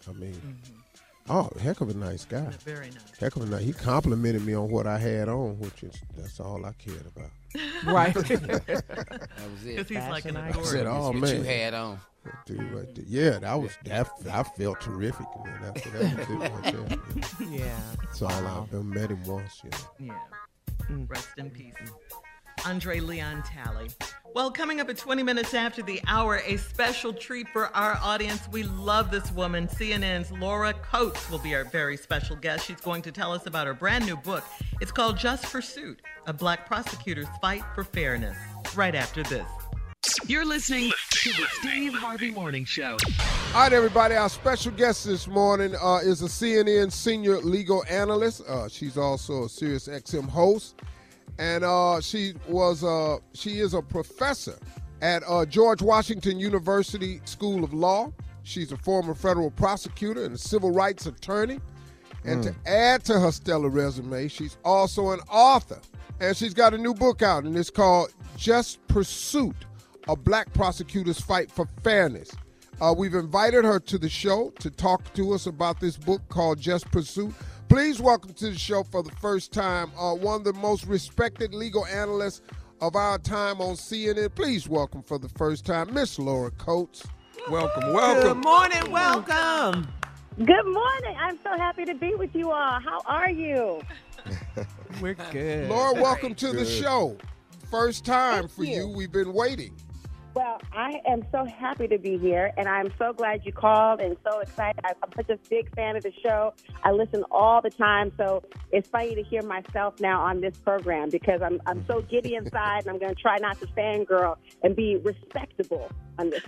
Heck of a nice guy. Very nice. Heck of a nice. He complimented me on what I had on, that's all I cared about. Right. That was it. Because he's like an I said, "Oh man, what you had on." Dude, right there. Yeah, I felt terrific, man. That was it right there. Yeah. That's all I met him once. Yeah. Rest in peace, Andre Leon Talley. Well, coming up at 20 minutes after the hour, a special treat for our audience. We love this woman. CNN's Laura Coates will be our very special guest. She's going to tell us about her brand new book. It's called Just Pursuit, a Black prosecutor's fight for fairness. Right after this. You're listening to the Steve Harvey Morning Show. All right, everybody. Our special guest this morning is a CNN senior legal analyst. She's also a Sirius XM host. And she is a professor at George Washington University School of Law. She's a former federal prosecutor and a civil rights attorney. And to add to her stellar resume, she's also an author. And she's got a new book out, and it's called Just Pursuit, a Black prosecutor's fight for fairness. We've invited her to the show to talk to us about this book called Just Pursuit. Please welcome to the show for the first time one of the most respected legal analysts of our time on CNN. Please welcome for the first time, Miss Laura Coates. Welcome. Good morning. Welcome. Good morning. I'm so happy to be with you all. How are you? We're good. Laura, welcome to the show. First time for you. We've been waiting. Well, I am so happy to be here, and I'm so glad you called and so excited. I'm such a big fan of the show. I listen all the time, so it's funny to hear myself now on this program because I'm so giddy inside, and I'm going to try not to fangirl and be respectable on this.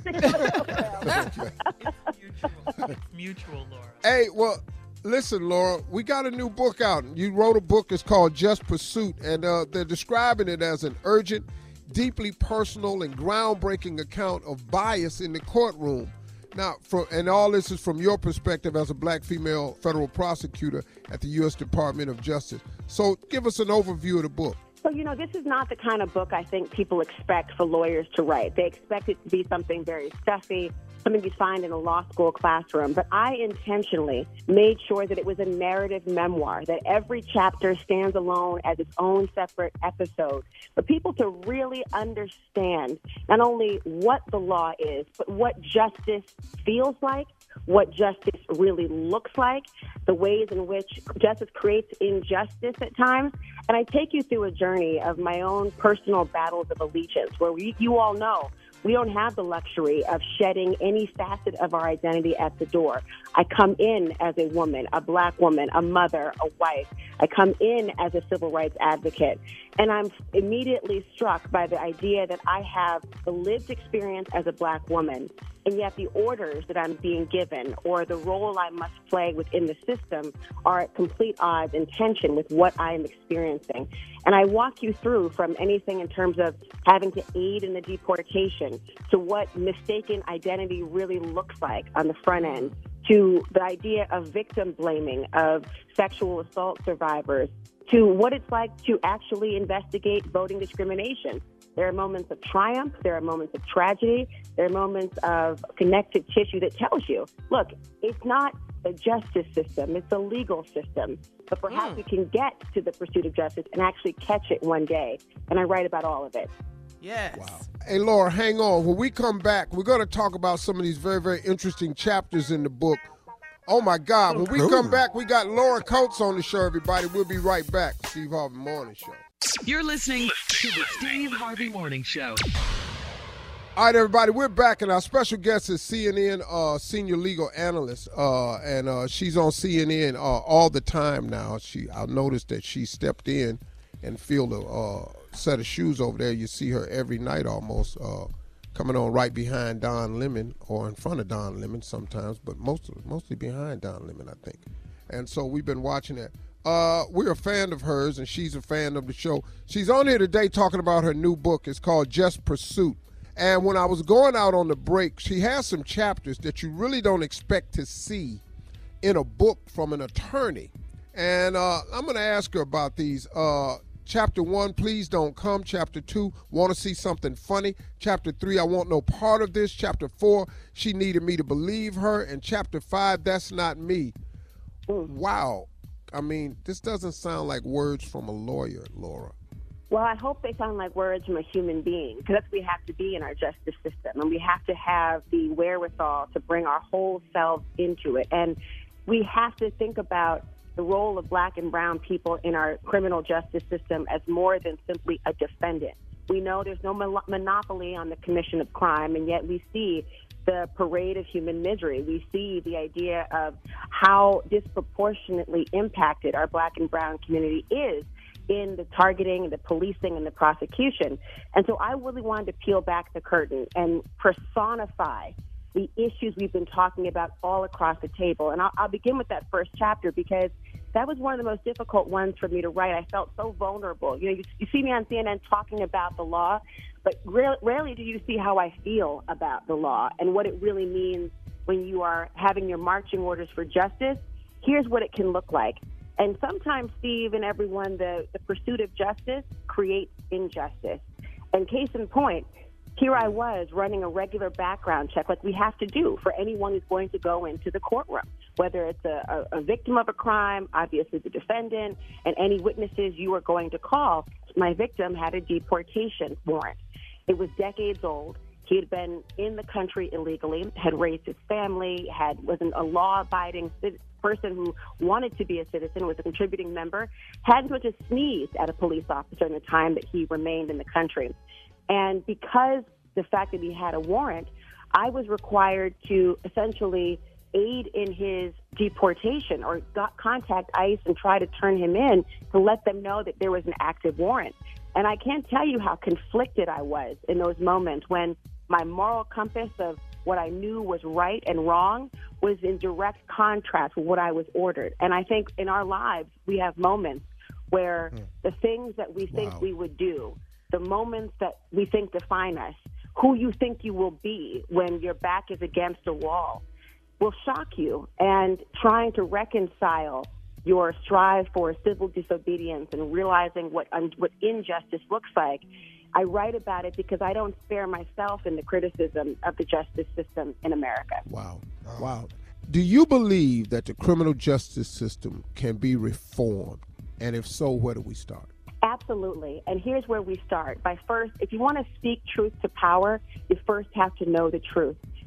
It's mutual, Laura. Hey, well, listen, Laura, we got a new book out. You wrote a book. It's called Just Pursuit, and they're describing it as an urgent, deeply personal and groundbreaking account of bias in the courtroom. Now, and all this is from your perspective as a black female federal prosecutor at the U.S. Department of Justice. So give us an overview of the book. So, this is not the kind of book I think people expect for lawyers to write. They expect it to be something very stuffy, something you find in a law school classroom. But I intentionally made sure that it was a narrative memoir, that every chapter stands alone as its own separate episode, for people to really understand not only what the law is, but what justice feels like, what justice really looks like, the ways in which justice creates injustice at times. And I take you through a journey of my own personal battles of allegiance, where you all know We don't have the luxury of shedding any facet of our identity at the door. I come in as a woman, a black woman, a mother, a wife. I come in as a civil rights advocate. And I'm immediately struck by the idea that I have the lived experience as a black woman, and yet the orders that I'm being given or the role I must play within the system are at complete odds and tension with what I am experiencing. And I walk you through from anything in terms of having to aid in the deportation to what mistaken identity really looks like on the front end, to the idea of victim blaming of sexual assault survivors, to what it's like to actually investigate voting discrimination. There are moments of triumph. There are moments of tragedy. There are moments of connective tissue that tells you, look, it's not a justice system. It's a legal system. But perhaps we can get to the pursuit of justice and actually catch it one day. And I write about all of it. Yes. Wow. Hey, Laura, hang on. When we come back, we're going to talk about some of these very, very interesting chapters in the book. Oh, my God. When we come back, we got Laura Coates on the show, everybody. We'll be right back. Steve Harvey Morning Show. You're listening to the Steve Harvey Morning Show. All right, everybody, we're back, and our special guest is CNN senior legal analyst, and she's on CNN all the time now. I noticed that she stepped in and filled a set of shoes over there. You see her every night almost, coming on right behind Don Lemon or in front of Don Lemon sometimes, but mostly behind Don Lemon, I think. And so we've been watching that. We're a fan of hers, and she's a fan of the show. She's on here today talking about her new book. It's called Just Pursuit. And when I was going out on the break, she has some chapters that you really don't expect to see in a book from an attorney. And I'm going to ask her about these. Chapter 1, Please Don't Come. Chapter 2, Want to See Something Funny. Chapter 3, I Want No Part of This. Chapter 4, She Needed Me to Believe Her. And Chapter 5, That's Not Me. Wow. I mean, this doesn't sound like words from a lawyer, Laura. Well, I hope they sound like words from a human being, because that's what we have to be in our justice system, and we have to have the wherewithal to bring our whole selves into it. And we have to think about the role of black and brown people in our criminal justice system as more than simply a defendant. We know there's no monopoly on the commission of crime, and yet we see the parade of human misery. We see the idea of how disproportionately impacted our black and brown community is in the targeting, the policing, and the prosecution. And so I really wanted to peel back the curtain and personify the issues we've been talking about all across the table. And I'll begin with that first chapter, because that was one of the most difficult ones for me to write. I felt so vulnerable. You know, you see me on CNN talking about the law, but rarely do you see how I feel about the law and what it really means when you are having your marching orders for justice. Here's what it can look like. And sometimes, Steve and everyone, the pursuit of justice creates injustice. And case in point, here I was running a regular background check like we have to do for anyone who's going to go into the courtroom, whether it's a victim of a crime, obviously the defendant, and any witnesses you are going to call. My victim had a deportation warrant. It was decades old. He had been in the country illegally, had raised his family, wasn't a law-abiding person who wanted to be a citizen, was a contributing member, hadn't so much as sneezed at a police officer in the time that he remained in the country. And because the fact that he had a warrant, I was required to essentially aid in his deportation or contact ICE and try to turn him in to let them know that there was an active warrant. And I can't tell you how conflicted I was in those moments when my moral compass of what I knew was right and wrong was in direct contrast with what I was ordered. And I think in our lives, we have moments where the things that we think we would do, the moments that we think define us, who you think you will be when your back is against a wall, will shock you. And trying to reconcile your strive for civil disobedience and realizing what injustice looks like, I write about it because I don't spare myself in the criticism of the justice system in America. Wow. Wow. Do you believe that the criminal justice system can be reformed? And if so, where do we start? Absolutely. And here's where we start. By first, if you want to speak truth to power, you first have to know the truth.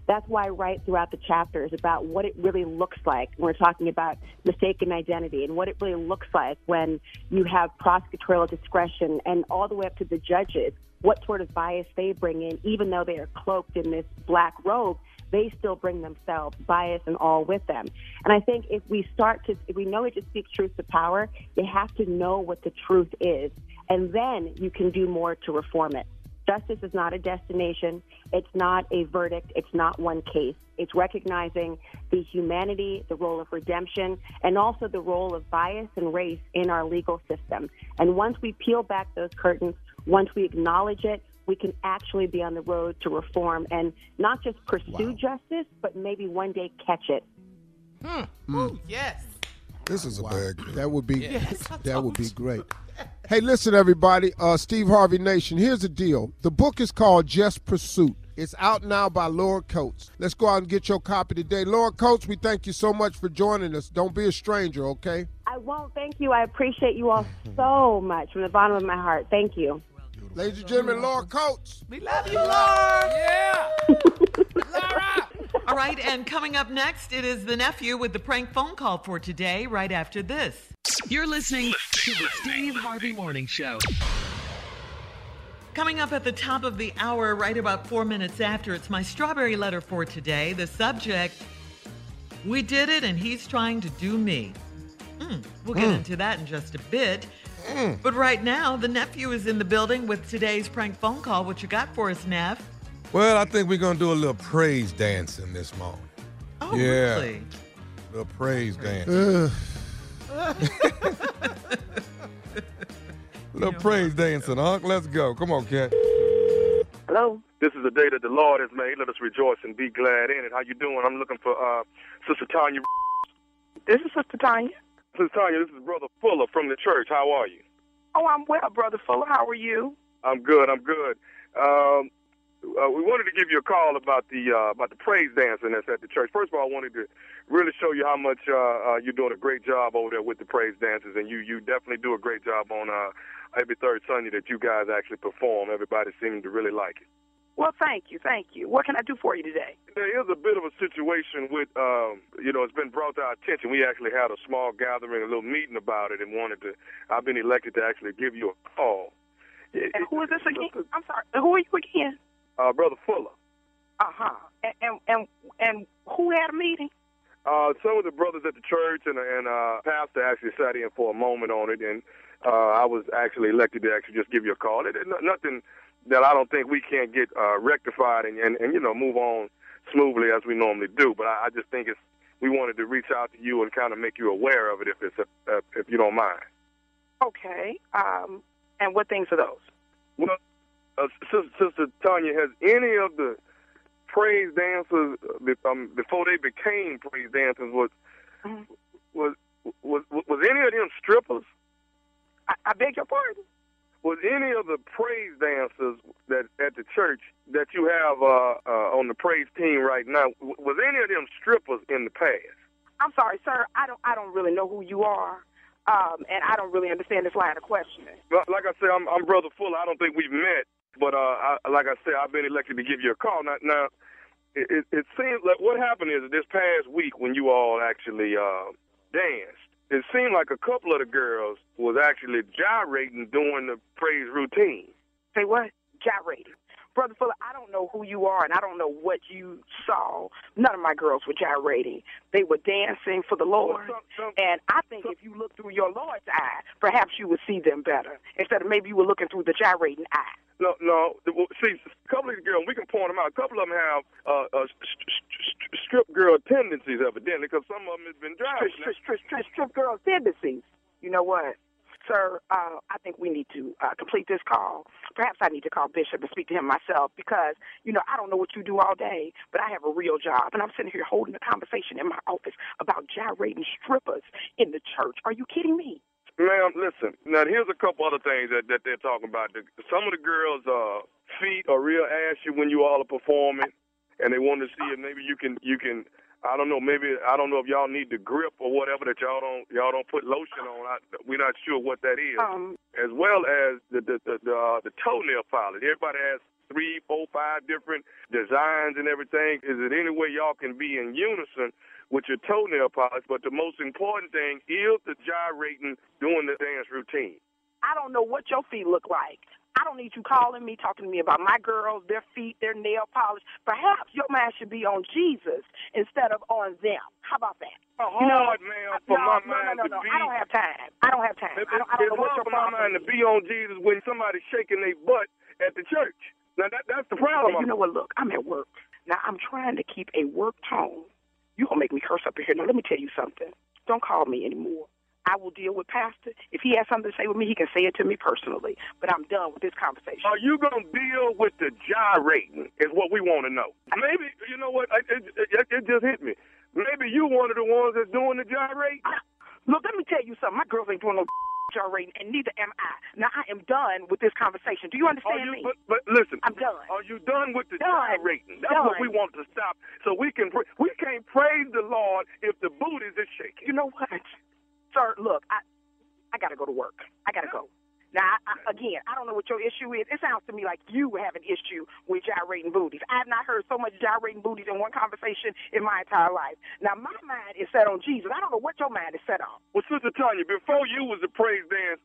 That's why I write throughout the chapters about what it really looks like when we're talking about mistaken identity and what it really looks like when you have prosecutorial discretion and all the way up to the judges, what sort of bias they bring in, even though they are cloaked in this black robe, they still bring themselves, bias and all with them. And I think if we know it just speaks truth to power, you have to know what the truth is, and then you can do more to reform it. Justice is not a destination. It's not a verdict. It's not one case. It's recognizing the humanity, the role of redemption, and also the role of bias and race in our legal system. And once we peel back those curtains, once we acknowledge it, we can actually be on the road to reform and not just pursue justice, but maybe one day catch it. Ooh, yes. This is a bad girl. That would be would be great. Hey, listen, everybody. Steve Harvey Nation, here's the deal. The book is called Just Pursuit. It's out now by Laura Coates. Let's go out and get your copy today. Laura Coates, we thank you so much for joining us. Don't be a stranger, okay? I won't. Thank you. I appreciate you all so much from the bottom of my heart. Thank you. Ladies and gentlemen, Laura Coates. We love you, Laura. Yeah. Laura. All right, and coming up next, it is the nephew with the prank phone call for today, right after this. You're listening to the Steve Harvey Morning Show. Coming up at the top of the hour, right about 4 minutes after, it's my strawberry letter for today. The subject, we did it and he's trying to do me. We'll get into that in just a bit. But right now, the nephew is in the building with today's prank phone call. What you got for us, Neff? Well, I think we're going to do a little praise dancing this morning. Oh, really? A little praise dancing. Little praise dancing, Unc. Let's go. Come on, Cat. Hello. This is the day that the Lord has made. Let us rejoice and be glad in it. How you doing? I'm looking for Sister Tanya. This is Sister Tanya. Sister Tanya, this is Brother Fuller from the church. How are you? Oh, I'm well, Brother Fuller. How are you? I'm good. We wanted to give you a call about the praise dancing that's at the church. First of all, I wanted to really show you how much you're doing a great job over there with the praise dances, and you definitely do a great job on every third Sunday that you guys actually perform. Everybody seems to really like it. Well, thank you. What can I do for you today? There is a bit of a situation with, it's been brought to our attention. We actually had a small gathering, a little meeting about it, and I've been elected to actually give you a call. And who is this again? I'm sorry. Who are you again? Brother Fuller. Uh-huh. And who had a meeting? Some of the brothers at the church and pastor actually sat in for a moment on it, and I was actually elected to actually just give you a call. Nothing that I don't think we can't get rectified and move on smoothly as we normally do. But I just think we wanted to reach out to you and kind of make you aware of it if you don't mind. Okay. And what things are those? Well, Sister Tanya, has any of the praise dancers before they became praise dancers was any of them strippers? I beg your pardon? Was any of the praise dancers that at the church that you have on the praise team right now, was any of them strippers in the past? I'm sorry, sir. I don't really know who you are, and I don't really understand this line of questioning. Like I said, I'm Brother Fuller. I don't think we've met, but like I said, I've been elected to give you a call. Now it seems like what happened is this past week when you all actually danced, it seemed like a couple of the girls was actually gyrating during the praise routine. Say what? Gyrating. Brother Fuller, I don't know who you are, and I don't know what you saw. None of my girls were gyrating. They were dancing for the Lord. And I think if you look through your Lord's eye, perhaps you would see them better, instead of maybe you were looking through the gyrating eye. No. See, a couple of the girls, we can point them out. A couple of them have strip girl tendencies, evidently, because some of them have been driving. Strip girl tendencies. You know what? Sir, I think we need to complete this call. Perhaps I need to call Bishop and speak to him myself because, I don't know what you do all day, but I have a real job. And I'm sitting here holding a conversation in my office about gyrating strippers in the church. Are you kidding me? Ma'am, listen. Now, here's a couple other things that they're talking about. Some of the girls' feet are real ashy when you all are performing, and they want to see if maybe you can. I don't know. Maybe I don't know if y'all need the grip or whatever that y'all don't put lotion on. We're not sure what that is. As well as the toenail polish. Everybody has 3, 4, 5 different designs and everything. Is it any way y'all can be in unison with your toenail polish? But the most important thing is the gyrating during the dance routine. I don't know what your feet look like. I don't need you calling me, talking to me about my girls, their feet, their nail polish. Perhaps your mind should be on Jesus instead of on them. How about that? Hard, man, for my mind to be. I don't have time. I don't have time. I don't know what your problem is. It's hard for my mind to be on Jesus when somebody's shaking their butt at the church. Now, that's the problem. You know what? Look, I'm at work. Now, I'm trying to keep a work tone. You're going to make me curse up in here. Now, let me tell you something. Don't call me anymore. I will deal with Pastor. If he has something to say with me, he can say it to me personally. But I'm done with this conversation. Are you going to deal with the gyrating is what we want to know. Maybe, you know what, it just hit me. Maybe you one of the ones that's doing the gyrating. Look, let me tell you something. My girls ain't doing no gyrating, and neither am I. Now, I am done with this conversation. Do you understand me? But listen. I'm done. Are you done with the gyrating? That's what we want to stop so we can we can't praise the Lord if the booties is shaking. You know what? Sir, look, I got to go to work. I got to go. Now, again, I don't know what your issue is. It sounds to me like you have an issue with gyrating booties. I have not heard so much gyrating booties in one conversation in my entire life. Now, my mind is set on Jesus. I don't know what your mind is set on. Well, Sister Tanya, before you was a praise dance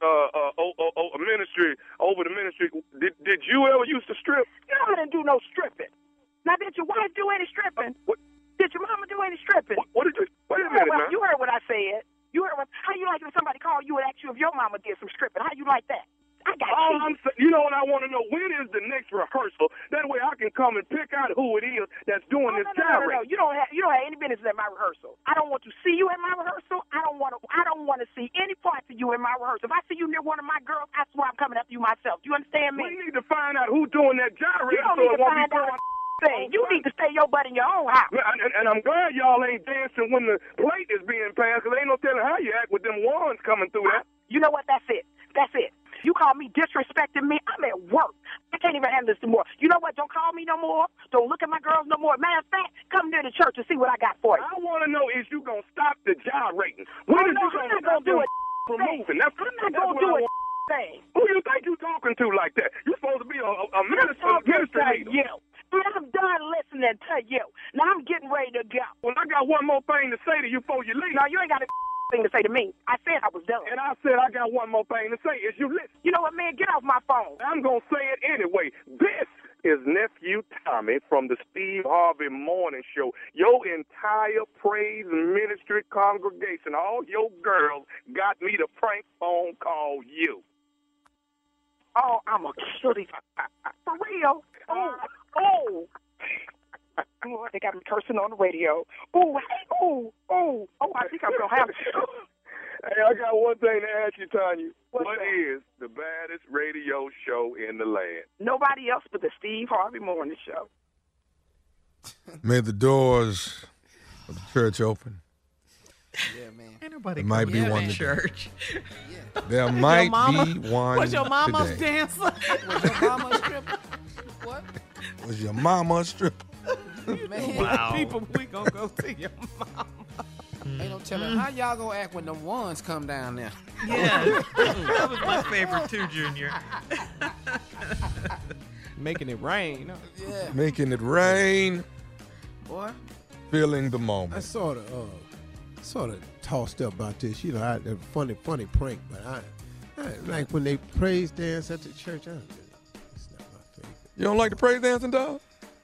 ministry, over the ministry, did you ever used to strip? You know, I didn't do no stripping. Now, did your wife do any stripping? What? Did your mama do any stripping? What did you? Wait a minute, man. You heard what I said. You heard how you like if somebody called you and asked you if your mama did some stripping? How you like that? I got you know what I want to know? When is the next rehearsal? That way I can come and pick out who it is that's doing this gyrating. No. You don't have any business at my rehearsal. I don't want to see you at my rehearsal. I don't want to see any parts of you in my rehearsal. If I see you near one of my girls, I swear I'm coming after you myself. Do you understand me? We need to find out who's doing that gyrating. You don't need to find out. You need to stay your butt in your own house. And I'm glad y'all ain't dancing when the plate is being passed, because ain't no telling how you act with them wands coming through that. You know what? That's it. That's it. You call me disrespecting me, I'm at work. I can't even handle this anymore. You know what? Don't call me no more. Don't look at my girls no more. Matter of fact, come near the church and see what I got for you. I want to know, is you going to stop the gyrating? When I'm not going to do it. I'm not going to do it. Thing. Who you think you talking to like that? You supposed to be a minister leader. I'm done listening to you. Now I'm getting ready to go. Well, I got one more thing to say to you before you leave. No, you ain't got a thing to say to me. I said I was done. And I said I got one more thing to say. Is you listen? You know what, man? Get off my phone. I'm going to say it anyway. This is Nephew Tommy from the Steve Harvey Morning Show. Your entire praise ministry congregation, all your girls, got me to prank phone call you. Oh, I'm a cutie. For real? Oh. Oh, they got me cursing on the radio. Oh, I think I'm going to have it. Hey, I got one thing to ask you, Tanya. What is the baddest radio show in the land? Nobody else but the Steve Harvey Morning Show. May the doors of the church open. Yeah, man. Ain't nobody might be one to church. There might be one. Was your mama a today. dancer? Was your mama a stripper? What? Was your mama a stripper? Man, Wow. People, we gonna go see your mama. Ain't no telling how y'all gonna act when them ones come down there. Yeah, that was my favorite too, Junior. Making it rain. Yeah. Making it rain. Boy. Feeling the moment. I sort of tossed up about this. You know, a funny prank, but I like when they praise dance at the church. It's not my favorite. You don't like the praise dancing, dog?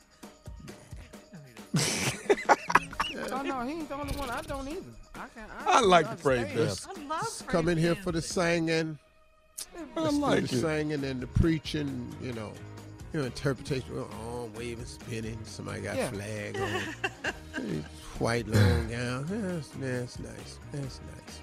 Oh no, he ain't the only one. I don't either. I like the praise dance. I love Come in here for the singing. I like the it. singing and the preaching, interpretation, arm waving, spinning. Somebody got flag on. White long gown. That's nice. That's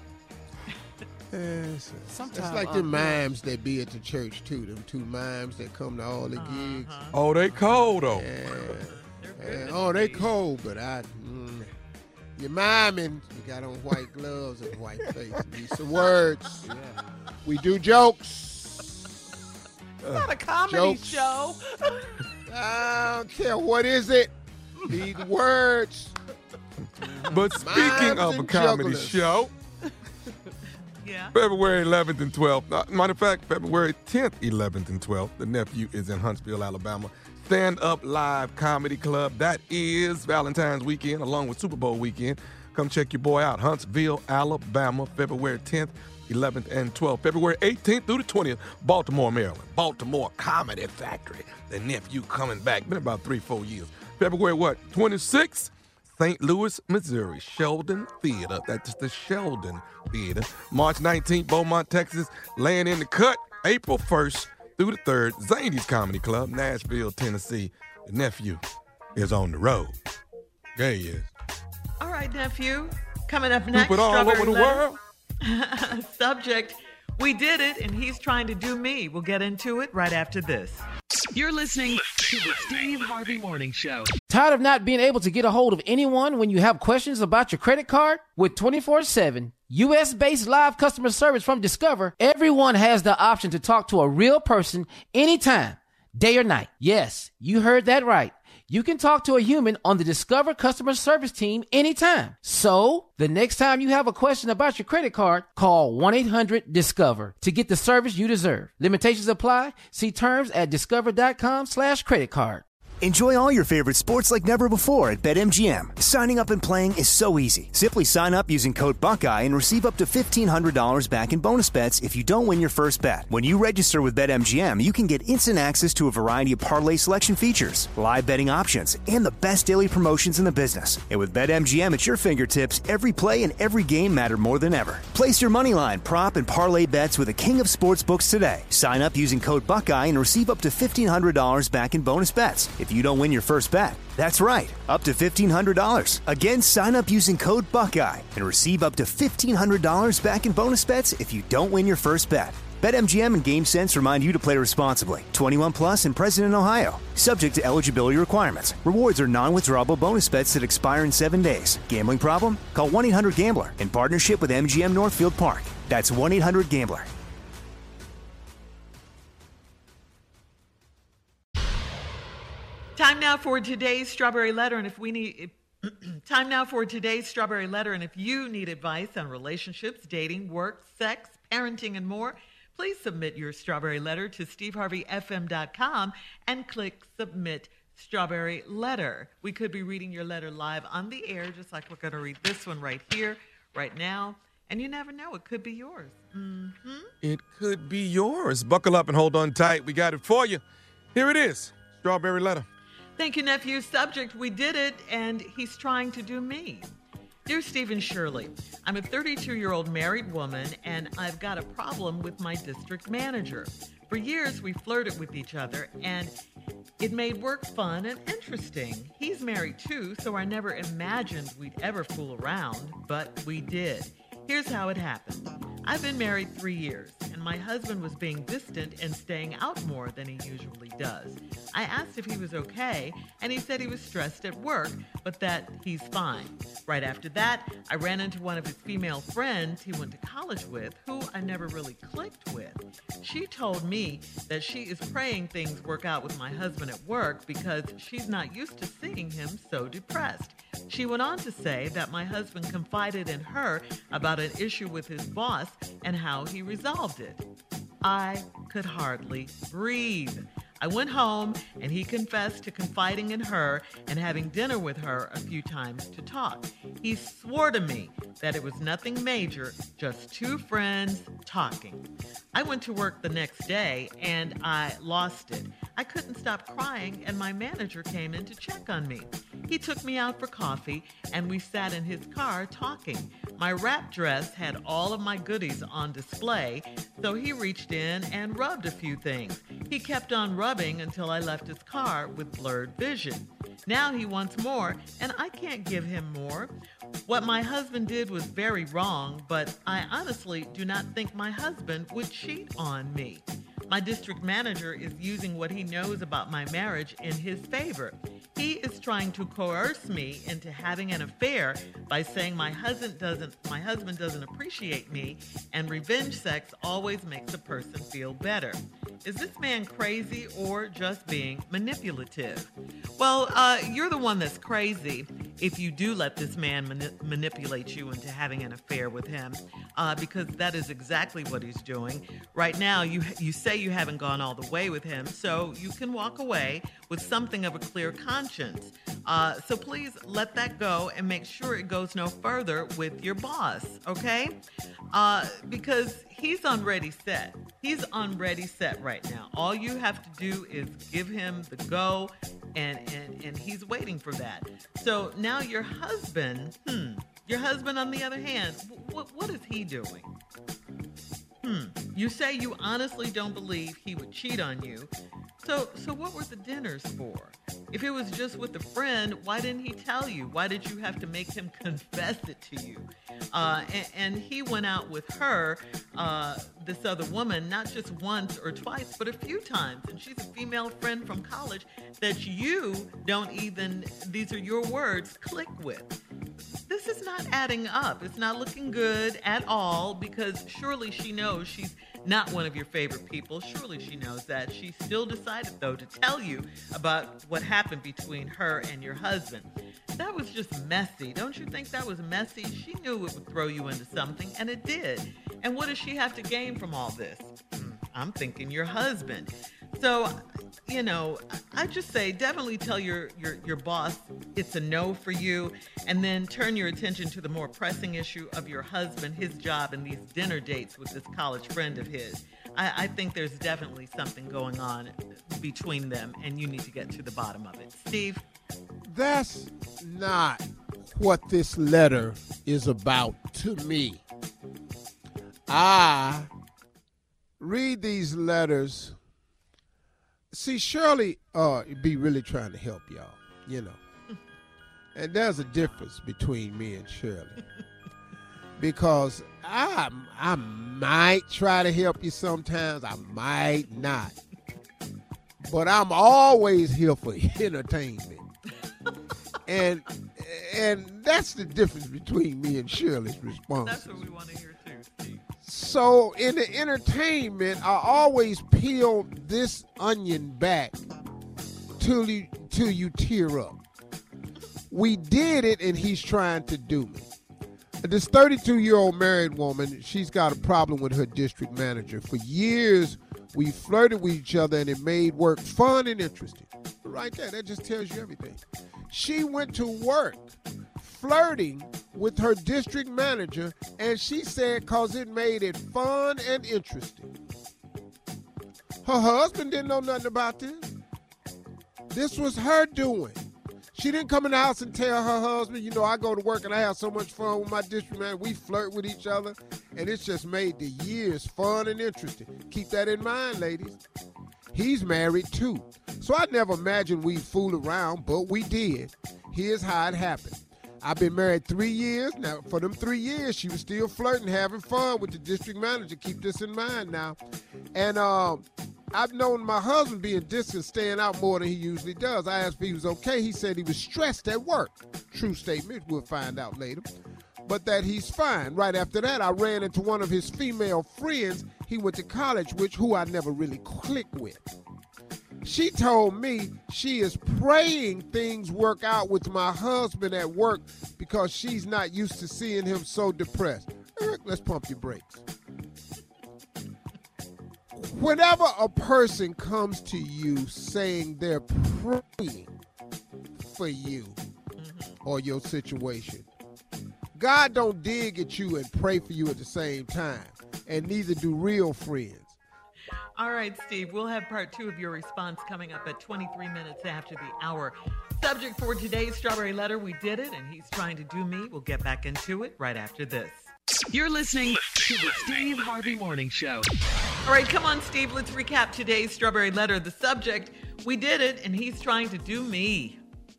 nice. It's like the mimes that be at the church, too. Them two mimes that come to all the gigs. Oh, they cold, though. They cold, but you're miming. You got on white gloves and white face. Need some words. Yeah. We do jokes. It's not a comedy show. I don't care. What is it? Need words. But speaking of a comedy show, Yeah. February 11th and 12th. Matter of fact, February 10th, 11th, and 12th. The nephew is in Huntsville, Alabama. Stand Up Live Comedy Club. That is Valentine's weekend along with Super Bowl weekend. Come check your boy out. Huntsville, Alabama, February 10th, 11th, and 12th. February 18th through the 20th, Baltimore, Maryland. Baltimore Comedy Factory. The nephew coming back. Been about 3-4 years. February 26th? St. Louis, Missouri, Sheldon Theater. That's the Sheldon Theater. March 19th, Beaumont, Texas. Laying in the Cut, April 1st through the 3rd, Zany's Comedy Club, Nashville, Tennessee. The nephew is on the road. There he is. All right, nephew. Coming up next, Stupid all over the world. Subject, we did it, and he's trying to do me. We'll get into it right after this. You're listening to the Steve Harvey Morning Show. Tired of not being able to get a hold of anyone when you have questions about your credit card? With 24/7 U.S.-based live customer service from Discover, everyone has the option to talk to a real person anytime, day or night. Yes, you heard that right. You can talk to a human on the Discover customer service team anytime. So, the next time you have a question about your credit card, call 1-800-DISCOVER to get the service you deserve. Limitations apply. See terms at discover.com/creditcard. Enjoy all your favorite sports like never before at BetMGM. Signing up and playing is so easy. Simply sign up using code Buckeye and receive up to $1,500 back in bonus bets if you don't win your first bet. When you register with BetMGM, you can get instant access to a variety of parlay selection features, live betting options, and the best daily promotions in the business. And with BetMGM at your fingertips, every play and every game matter more than ever. Place your moneyline, prop, and parlay bets with the king of sportsbooks today. Sign up using code Buckeye and receive up to $1,500 back in bonus bets if you don't win your first bet. That's right, up to $1,500. Again, sign up using code Buckeye and receive up to $1,500 back in bonus bets if you don't win your first bet. BetMGM and GameSense remind you to play responsibly. 21 plus and present in Ohio. Subject to eligibility requirements. Rewards are non-withdrawable bonus bets that expire in 7 days. Gambling problem? Call 1-800-GAMBLER in partnership with MGM Northfield Park. That's 1-800-GAMBLER. Time now for today's Strawberry Letter, and if you need advice on relationships, dating, work, sex, parenting, and more, please submit your Strawberry Letter to steveharveyfm.com and click Submit Strawberry Letter. We could be reading your letter live on the air, just like we're going to read this one right here, right now, and you never know, it could be yours. Mm-hmm. It could be yours. Buckle up and hold on tight. We got it for you. Here it is, Strawberry Letter. Thank you, nephew. Subject, we did it, and he's trying to do me. Dear Stephen Shirley, I'm a 32-year-old married woman, and I've got a problem with my district manager. For years, we flirted with each other, and it made work fun and interesting. He's married, too, so I never imagined we'd ever fool around, but we did. Here's how it happened. I've been married 3 years, and my husband was being distant and staying out more than he usually does. I asked if he was okay, and he said he was stressed at work, but that he's fine. Right after that, I ran into one of his female friends he went to college with, who I never really clicked with. She told me that she is praying things work out with my husband at work because she's not used to seeing him so depressed. She went on to say that my husband confided in her about an issue with his boss and how he resolved it. I could hardly breathe. I went home, and he confessed to confiding in her and having dinner with her a few times to talk. He swore to me that it was nothing major, just two friends talking. I went to work the next day, and I lost it. I couldn't stop crying, and my manager came in to check on me. He took me out for coffee, and we sat in his car talking. My wrap dress had all of my goodies on display, so he reached in and rubbed a few things. He kept on rubbing until I left his car with blurred vision. Now he wants more, and I can't give him more. What my husband did was very wrong, but I honestly do not think my husband would cheat on me. My district manager is using what he knows about my marriage in his favor. He is trying to coerce me into having an affair by saying my husband doesn't appreciate me, and revenge sex always makes a person feel better. Is this man crazy or just being manipulative? Well, you're the one that's crazy. if you do let this man manipulate you into having an affair with him, because that is exactly what he's doing. Right now, you say you haven't gone all the way with him, so you can walk away with something of a clear conscience. So please let that go and make sure it goes no further with your boss, okay? Because he's on ready set. He's on ready set right now. All you have to do is give him the go, and he's waiting for that. So now your husband on the other hand, what is he doing? You say you honestly don't believe he would cheat on you. So what were the dinners for? If it was just with a friend, why didn't he tell you? Why did you have to make him confess it to you? And he went out with her, this other woman, not just once or twice, but a few times. And she's a female friend from college that you don't even, these are your words, click with. This is not adding up. It's not looking good at all, because surely she knows she's not one of your favorite people. Surely she knows that. She still decided, though, to tell you about what happened between her and your husband. That was just messy. Don't you think that was messy? She knew it would throw you into something, and it did. And what does she have to gain from all this? I'm thinking your husband. So, I just say definitely tell your boss it's a no for you, and then turn your attention to the more pressing issue of your husband, his job, and these dinner dates with this college friend of his. I think there's definitely something going on between them, and you need to get to the bottom of it. Steve? That's not what this letter is about to me. I read these letters. See, Shirley be really trying to help y'all, And there's a difference between me and Shirley. Because I might try to help you sometimes, I might not. But I'm always here for entertainment. And that's the difference between me and Shirley's responses. That's what we want to hear too, Steve. So in the entertainment, I always peel this onion back till you tear up. We did it, and he's trying to do me. This 32-year-old married woman, she's got a problem with her district manager. For years, we flirted with each other, and it made work fun and interesting. Right there, that just tells you everything. She went to work flirting with her district manager, and she said because it made it fun and interesting. Her husband didn't know nothing about this. This was her doing. She didn't come in the house and tell her husband, I go to work and I have so much fun with my district manager. We flirt with each other, and it's just made the years fun and interesting. Keep that in mind, ladies. He's married too. So I never imagined we'd fool around, but we did. Here's how it happened. I've been married 3 years. Now, for them 3 years, she was still flirting, having fun with the district manager. Keep this in mind now. And I've known my husband being distant, staying out more than he usually does. I asked if he was okay. He said he was stressed at work. True statement. We'll find out later. But that he's fine. Right after that, I ran into one of his female friends he went to college with, who I never really clicked with. She told me she is praying things work out with my husband at work because she's not used to seeing him so depressed. Eric, let's pump your brakes. Whenever a person comes to you saying they're praying for you or your situation, God don't dig at you and pray for you at the same time, and neither do real friends. All right, Steve, we'll have part 2 of your response coming up at 23 minutes after the hour. Subject for today's Strawberry Letter, we did it, and he's trying to do me. We'll get back into it right after this. You're listening to the Steve Harvey Morning Show. All right, come on, Steve. Let's recap today's Strawberry Letter. The subject, we did it, and he's trying to do me.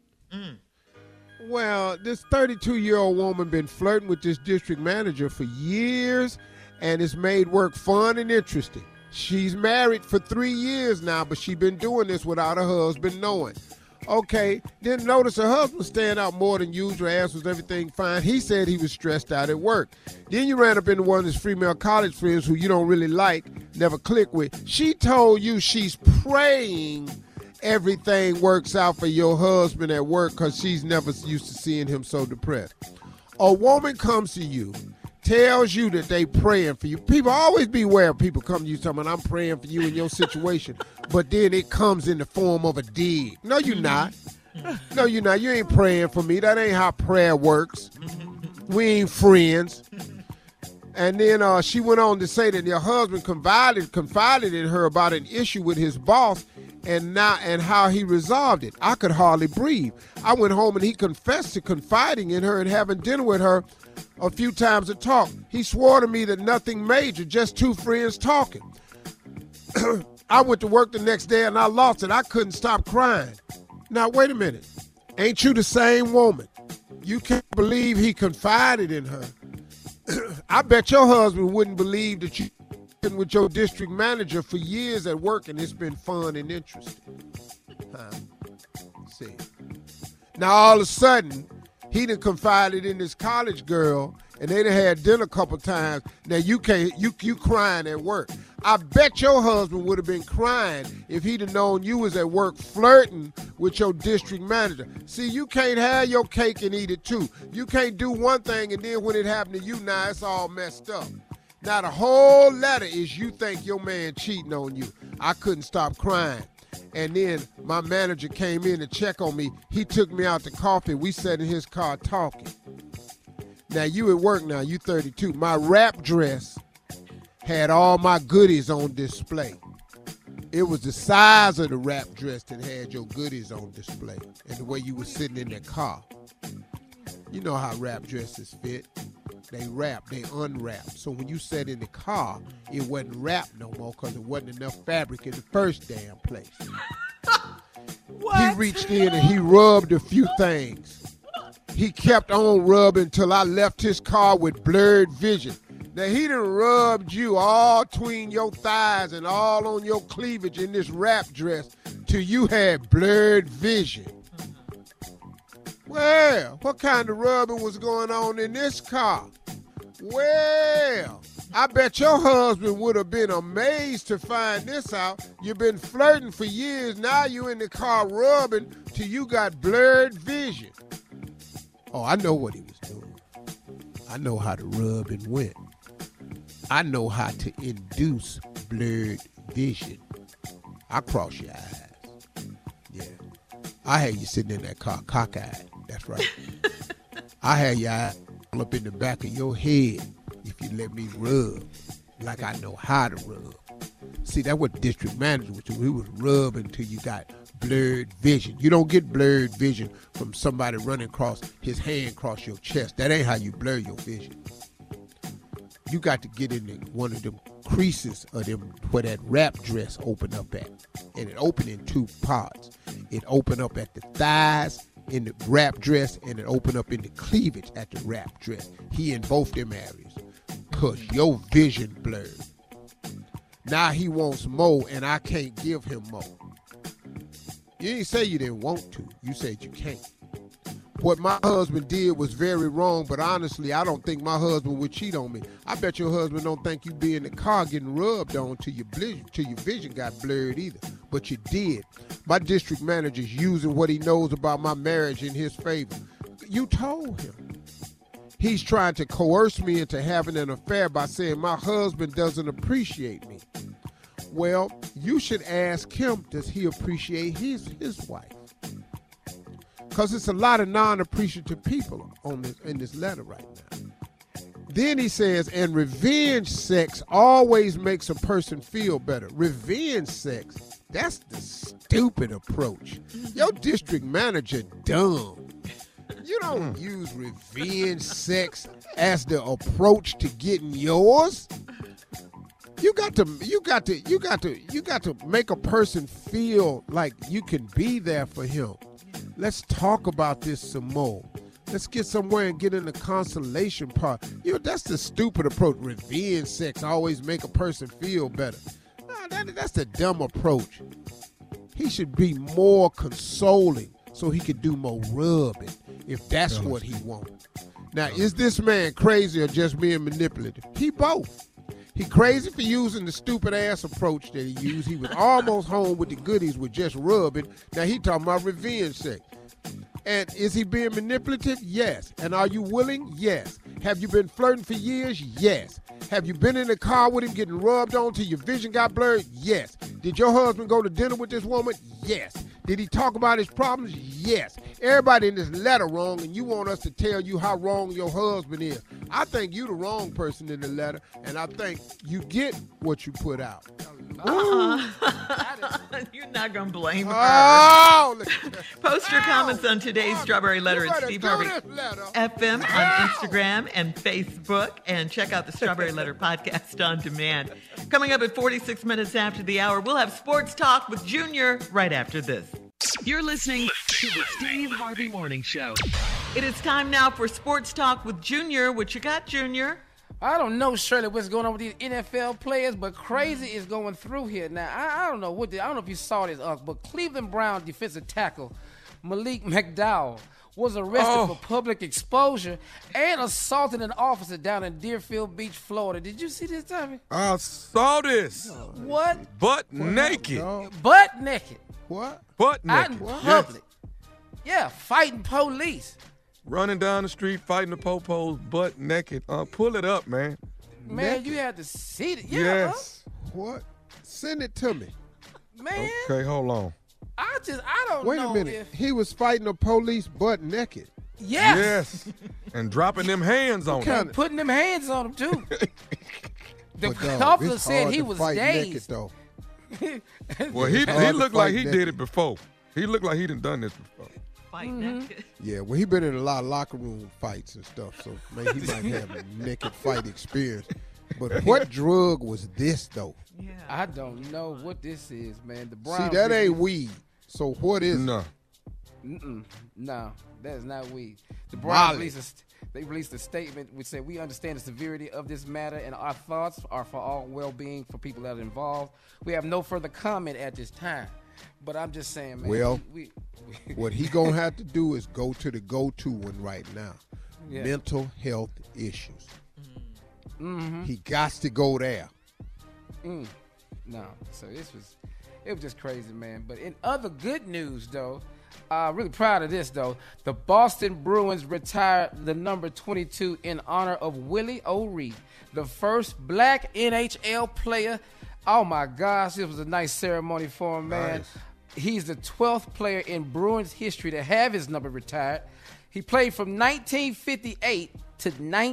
Well, this 32-year-old woman been flirting with this district manager for years, and it's made work fun and interesting. She's married for 3 years now, but she's been doing this without her husband knowing. Okay, didn't notice her husband staying out more than usual. Asked was everything fine. He said he was stressed out at work. Then you ran up into one of his female college friends who you don't really like, never click with. She told you she's praying everything works out for your husband at work because she's never used to seeing him so depressed. A woman comes to you, tells you that they praying for you. People always beware of people come to you telling I'm praying for you in your situation, but then it comes in the form of a dig. No, you're not. No, you're not. You ain't praying for me. That ain't how prayer works. We ain't friends. And then she went on to say that your husband confided in her about an issue with his boss and how he resolved it. I could hardly breathe. I went home and he confessed to confiding in her and having dinner with her a few times to talk. He swore to me that nothing major, just two friends talking. I went to work the next day and I lost it. I couldn't stop crying. Now, wait a minute. Ain't you the same woman? You can't believe he confided in her. I bet your husband wouldn't believe that you been with your district manager for years at work and it's been fun and interesting. See. Now all of a sudden, he done confided in this college girl and they done had dinner a couple times. Now you crying at work. I bet your husband would have been crying if he'd have known you was at work flirting with your district manager. See, you can't have your cake and eat it too. You can't do one thing and then when it happened to you, now it's all messed up. Now the whole letter is you think your man cheating on you. I couldn't stop crying. And then my manager came in to check on me. He took me out to coffee. We sat in his car talking. Now you at work now, you 32. My wrap dress had all my goodies on display. It was the size of the wrap dress that had your goodies on display and the way you were sitting in that car. You know how wrap dresses fit. They wrap, they unwrap. So when you sat in the car, it wasn't wrapped no more because there wasn't enough fabric in the first damn place. He reached in and he rubbed a few things. He kept on rubbing till I left his car with blurred vision. Now, he done rubbed you all between your thighs and all on your cleavage in this wrap dress till you had blurred vision. Well, what kind of rubbing was going on in this car? Well, I bet your husband would have been amazed to find this out. You've been flirting for years. Now you in the car rubbing till you got blurred vision. Oh, I know what he was doing. I know how the rubbing went. I know how to induce blurred vision. I cross your eyes. Yeah. I had you sitting in that car cockeyed. That's right. I had your eye up in the back of your head if you let me rub like I know how to rub. See, that's what district manager was doing. He was rubbing until you got blurred vision. You don't get blurred vision from somebody running across his hand across your chest. That ain't how you blur your vision. You got to get in one of them creases of them where that wrap dress open up at. And it open in two parts. It open up at the thighs in the wrap dress and it open up in the cleavage at the wrap dress. He in both them areas. Cause your vision blurred. Now he wants more and I can't give him more. You didn't say you didn't want to. You said you can't. What my husband did was very wrong, but honestly, I don't think my husband would cheat on me. I bet your husband don't think you be in the car getting rubbed on till your vision got blurred either. But you did. My district manager's using what he knows about my marriage in his favor. You told him. He's trying to coerce me into having an affair by saying my husband doesn't appreciate me. Well, you should ask him, does he appreciate his wife? Because it's a lot of non-appreciative people in this letter right now. Then he says, and revenge sex always makes a person feel better. Revenge sex, that's the stupid approach. Your district manager dumb. You don't use revenge sex as the approach to getting yours. You got to make a person feel like you can be there for him. Let's talk about this some more. Let's get somewhere and get in the consolation part. That's the stupid approach. Revenge sex always make a person feel better. That's the dumb approach. He should be more consoling so he could do more rubbing if that's what he wants. Now, is this man crazy or just being manipulative? He both. He crazy for using the stupid-ass approach that he used. He was almost home with the goodies with just rubbing. Now he talking about revenge sex. And is he being manipulative? Yes. And are you willing? Yes. Have you been flirting for years? Yes. Have you been in the car with him getting rubbed on till your vision got blurred? Yes. Did your husband go to dinner with this woman? Yes. Did he talk about his problems? Yes. Everybody in this letter wrong, and you want us to tell you how wrong your husband is. I think you the wrong person in the letter, and I think you get what you put out. You're not going to blame her. Oh, Post your comments on today's Strawberry Letter at Steve Harvey FM on Instagram and Facebook, and check out the Strawberry Letter podcast on demand. Coming up at 46 minutes after the hour, we'll have Sports Talk with Junior right after this. You're listening to the Steve Harvey Morning Show. It is time now for Sports Talk with Junior. What you got, Junior? I don't know, Shirley, what's going on with these NFL players, but crazy is going through here. Now, I don't know I don't know if you saw this, but Cleveland Brown defensive tackle Malik McDowell was arrested for public exposure and assaulting an officer down in Deerfield Beach, Florida. Did you see this, Tommy? I saw this. What? Butt naked. Butt naked. What? Butt naked. Out in public. Yeah, fighting police. Running down the street, fighting the popos, butt naked. Pull it up, man. Man, Naked? you had to see it. Yeah, Yes. What? Send it to me. man. Okay, hold on. I don't Wait know a minute. if... He was fighting the police butt naked. Yes. And dropping them hands on him. Putting them hands on him, too. The But, dog, officer it's said hard he to was fight naked, dazed. though. Well, he hard to looked like fight he naked. did it before. He looked like he done this before. Fight naked. Yeah, well, he been in a lot of locker room fights and stuff, so maybe he might have a naked fight experience. But what drug was this, though? Yeah. I don't know what this is, man. The See, Browns... that ain't weed. So what is No. No, that is not weed. The Molly. Browns released a statement which said, "We understand the severity of this matter and our thoughts are for all well-being for people that are involved. We have no further comment at this time." But I'm just saying, man. Well, we what he gonna have to do is go to the go-to one right now. Yeah. Mental health issues. Mm-hmm. He got to go there. No, so it was just crazy, man. But in other good news, though, really proud of this, though. The Boston Bruins retired the number 22 in honor of Willie O'Ree, the first black NHL player. Oh, my gosh, it was a nice ceremony for him, man. Nice. He's the 12th player in Bruins history to have his number retired. He played from 1958 to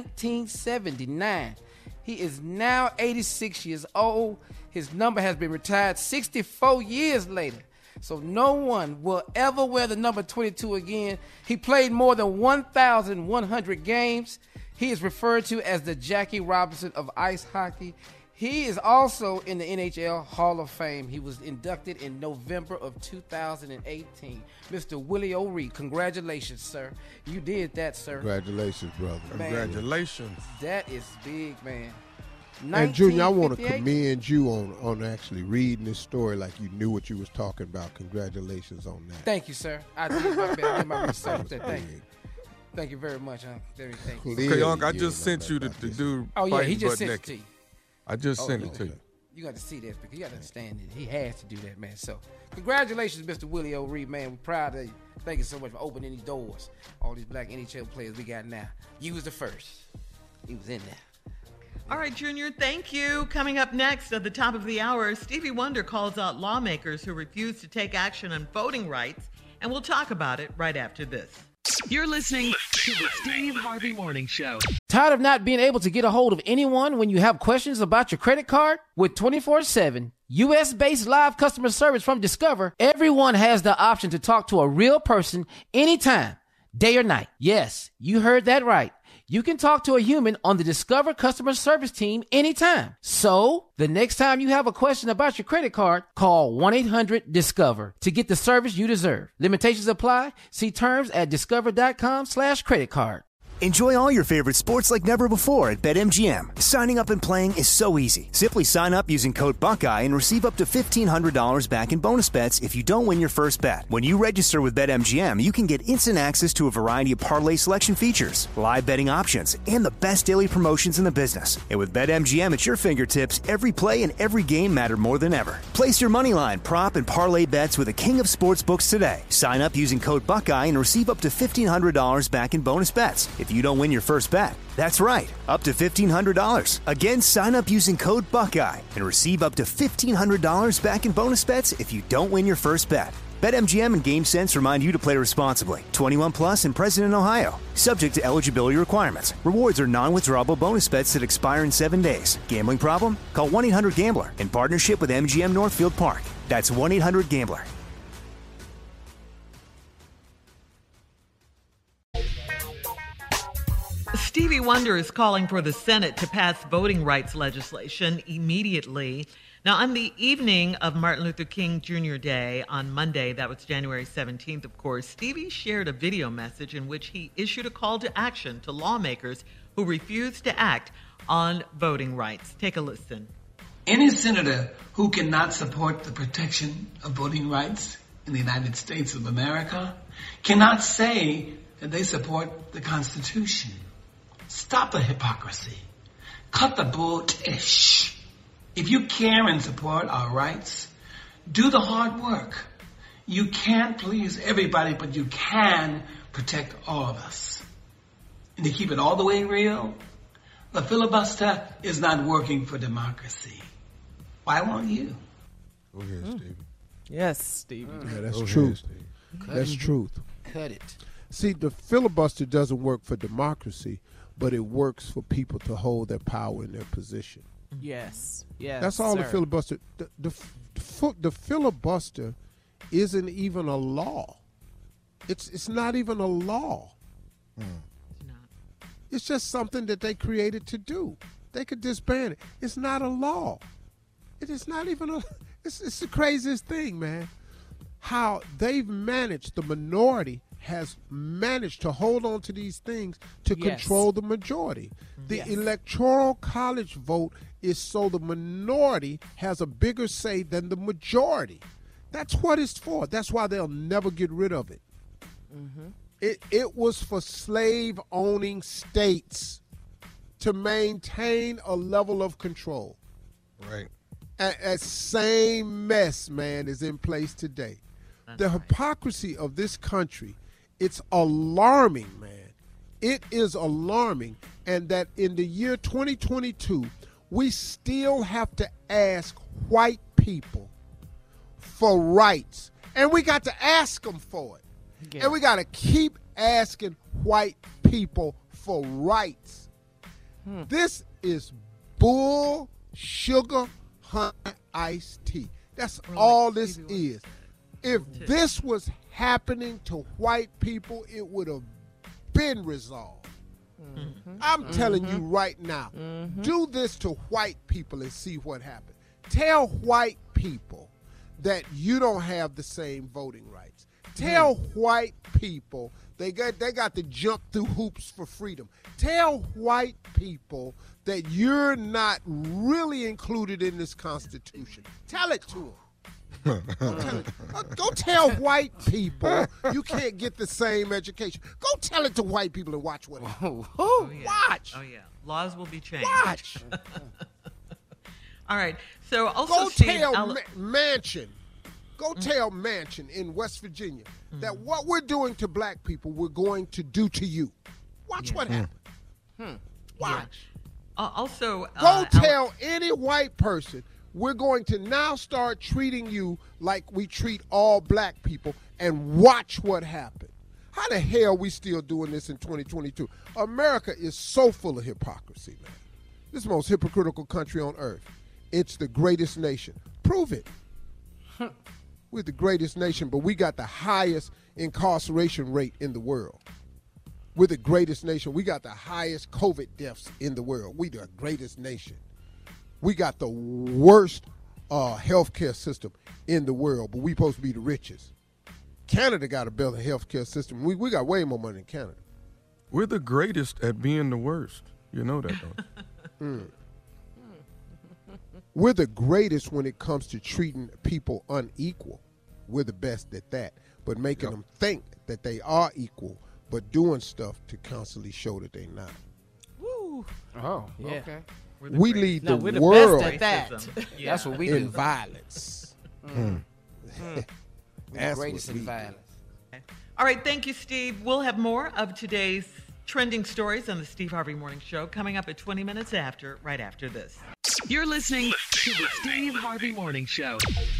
1979. He is now 86 years old. His number has been retired 64 years later. So no one will ever wear the number 22 again. He played more than 1,100 games. He is referred to as the Jackie Robinson of ice hockey. He is also in the NHL Hall of Fame. He was inducted in November of 2018. Mr. Willie O'Ree, congratulations, sir. You did that, sir. Congratulations, brother. Man. Congratulations. That is big, man. And Junior, I want to 1958? commend you on actually reading this story like you knew what you was talking about. Congratulations on that. Thank you, sir. I did my best. I did my research. Thank you. Thank you very much, huh? Thank you. Okay, Unc, I just sent you the dude Oh, yeah, he fighting just butt sent it naked. to you. I just Oh, sent yeah. it to you. You got to see this because you got to understand it. He has to do that, man. So, congratulations, Mr. Willie O'Ree, man. We're proud of you. Thank you so much for opening these doors. All these black NHL players we got now. You was the first. He was in there. All right, Junior, thank you. Coming up next at the top of the hour, Stevie Wonder calls out lawmakers who refuse to take action on voting rights, and we'll talk about it right after this. You're listening to the Steve Harvey Morning Show. Tired of not being able to get a hold of anyone when you have questions about your credit card? With 24/7 U.S.-based live customer service from Discover, everyone has the option to talk to a real person anytime, day or night. Yes, you heard that right. You can talk to a human on the Discover customer service team anytime. So, the next time you have a question about your credit card, call 1-800-DISCOVER to get the service you deserve. Limitations apply. See terms at discover.com/credit card. Enjoy all your favorite sports like never before at BetMGM. Signing up and playing is so easy. Simply sign up using code Buckeye and receive up to $1,500 back in bonus bets if you don't win your first bet. When you register with BetMGM, you can get instant access to a variety of parlay selection features, live betting options, and the best daily promotions in the business. And with BetMGM at your fingertips, every play and every game matter more than ever. Place your moneyline, prop, and parlay bets with the king of sportsbooks today. Sign up using code Buckeye and receive up to $1,500 back in bonus bets if you don't win your first bet. That's right, up to $1,500. Again, sign up using code Buckeye and receive up to $1,500 back in bonus bets if you don't win your first bet. BetMGM and GameSense remind you to play responsibly. 21 plus and present in Ohio. Subject to eligibility requirements. Rewards are non-withdrawable bonus bets that expire in 7 days. Gambling problem? Call 1-800-GAMBLER in partnership with MGM Northfield Park. That's 1-800-GAMBLER. Stevie Wonder is calling for the Senate to pass voting rights legislation immediately. Now, on the evening of Martin Luther King Jr. Day on Monday, that was January 17th, of course, Stevie shared a video message in which he issued a call to action to lawmakers who refuse to act on voting rights. Take a listen. Any senator who cannot support the protection of voting rights in the United States of America cannot say that they support the Constitution. Stop the hypocrisy. Cut the bull-ish. If you care and support our rights, do the hard work. You can't please everybody, but you can protect all of us. And to keep it all the way real, the filibuster is not working for democracy. Why won't you? Go ahead, Stevie. Yes, Stevie. Yeah, that's truth. That's truth. Cut it. See, the filibuster doesn't work for democracy, but it works for people to hold their power in their position. Yes. Yes. That's all sir. the filibuster. The filibuster isn't even a law. It's not even a law. It's just something that they created to do. They could disband it. It's not a law. It is not even a. It's the craziest thing, man. How they've managed, the minority has managed to hold on to these things to control the majority. The electoral college vote is so the minority has a bigger say than the majority. That's what it's for. That's why they'll never get rid of it. It was for slave-owning states to maintain a level of control. Right. That same mess, man, is in place today. The hypocrisy of this country, it's alarming, man. It is alarming. And that in the year 2022, we still have to ask white people for rights. And we got to ask them for it. Yeah. And we got to keep asking white people for rights. This is bull, sugar, honey, iced tea. That's all this is. If this was happening to white people, it would have been resolved. I'm telling you right now, do this to white people and see what happens. Tell white people that you don't have the same voting rights. Tell white people they got to jump through hoops for freedom. Tell white people that you're not really included in this Constitution. Tell it to them. Go tell white people you can't get the same education. Go tell it to white people and watch what happens. Watch. Oh, yeah. Laws will be changed. Watch. All right. So also go tell Manchin. Go tell Manchin in West Virginia that what we're doing to black people, we're going to do to you. Watch what happens. Watch. Also, go tell any white person we're going to now start treating you like we treat all black people and watch what happens. How the hell are we still doing this in 2022? America is so full of hypocrisy, man. This is the most hypocritical country on earth. It's the greatest nation. Prove it. We're the greatest nation, but we got the highest incarceration rate in the world. We're the greatest nation. We got the highest COVID deaths in the world. We the greatest nation. We got the worst healthcare system in the world, but we supposed to be the richest. Canada got a better healthcare system. We got way more money than Canada. We're the greatest at being the worst. You know that, don't We're the greatest when it comes to treating people unequal. We're the best at that. But making them think that they are equal, but doing stuff to constantly show that they're not. Woo. Oh, yeah. Okay. We lead the we're the world best at that. That's what we in do. violence. We're the That's greatest what in we violence. All right, thank you, Steve. We'll have more of today's trending stories on the Steve Harvey Morning Show coming up at 20 minutes after, right after this. You're listening to the Steve Harvey Morning Show.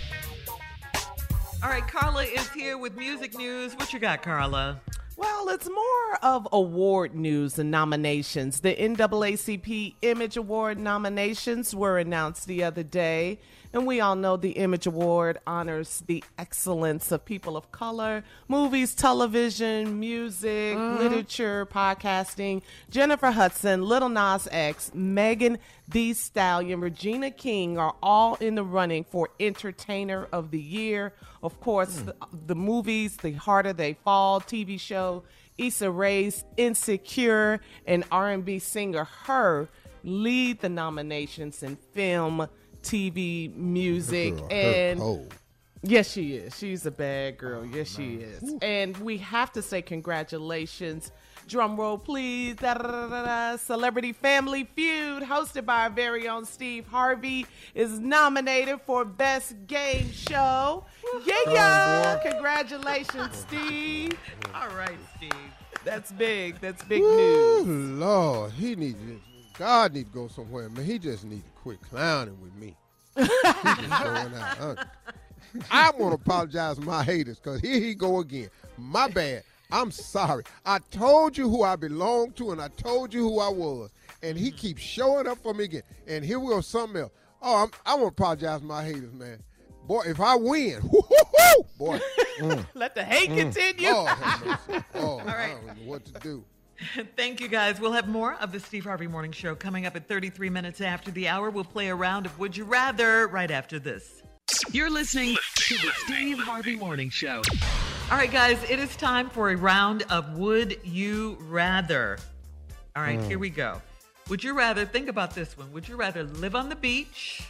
All right, Carla is here with music news. What you got, Carla? Well, it's more of award news and nominations. The NAACP Image Award nominations were announced the other day. And we all know the Image Award honors the excellence of people of color, movies, television, music, literature, podcasting. Jennifer Hudson, Lil Nas X, Megan Thee Stallion, Regina King are all in the running for Entertainer of the Year. Of course, the movies, The Harder They Fall TV show, Issa Rae's Insecure, and R&B singer Her lead the nominations in film, TV, music, and yes, she is. She's a bad girl. Yes, she is. Ooh. And we have to say congratulations. Drum roll, please. Da-da-da-da-da. Celebrity Family Feud, hosted by our very own Steve Harvey, is nominated for Best Game Show. Yeah. Congratulations, Steve. All right, Steve. That's big. That's big news. Lord, God need to go somewhere, man. He just need to quit clowning with me. He just going out. I want to apologize to my haters because here he go again. My bad. I'm sorry. I told you who I belonged to and I told you who I was. And he keeps showing up for me again. And here we go, something else. Oh, I want to apologize to my haters, man. Boy, if I win, boy. Let the hate continue. All right. I don't know what to do. Thank you, guys. We'll have more of the Steve Harvey Morning Show coming up at 33 minutes after the hour. We'll play a round of Would You Rather right after this. You're listening to the Steve Harvey Morning Show. All right, guys, it is time for a round of Would You Rather. All right, here we go. Would you rather, think about this one. Would you rather live on the beach,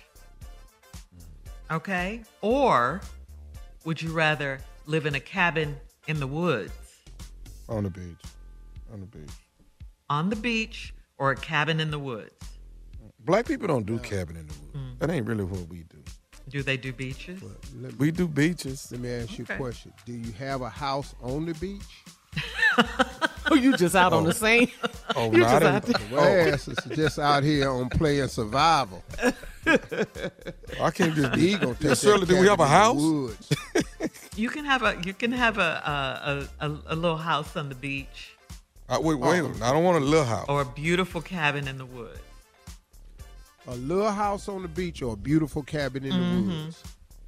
okay, or would you rather live in a cabin in the woods? On the beach. On the beach. On the beach or a cabin in the woods? Black people don't do cabin in the woods. That ain't really what we do. Do they do beaches? We do beaches. Let me ask you a question. Do you have a house on the beach? Oh, you just out on the scene? Oh, you no, just out there. Well, ass is just out here on playing survival. I can't just He gonna take Shirley, do we have a house? You can have a little house on the beach. Wait a minute. I don't want a little house. Or a beautiful cabin in the woods. A little house on the beach or a beautiful cabin in the woods?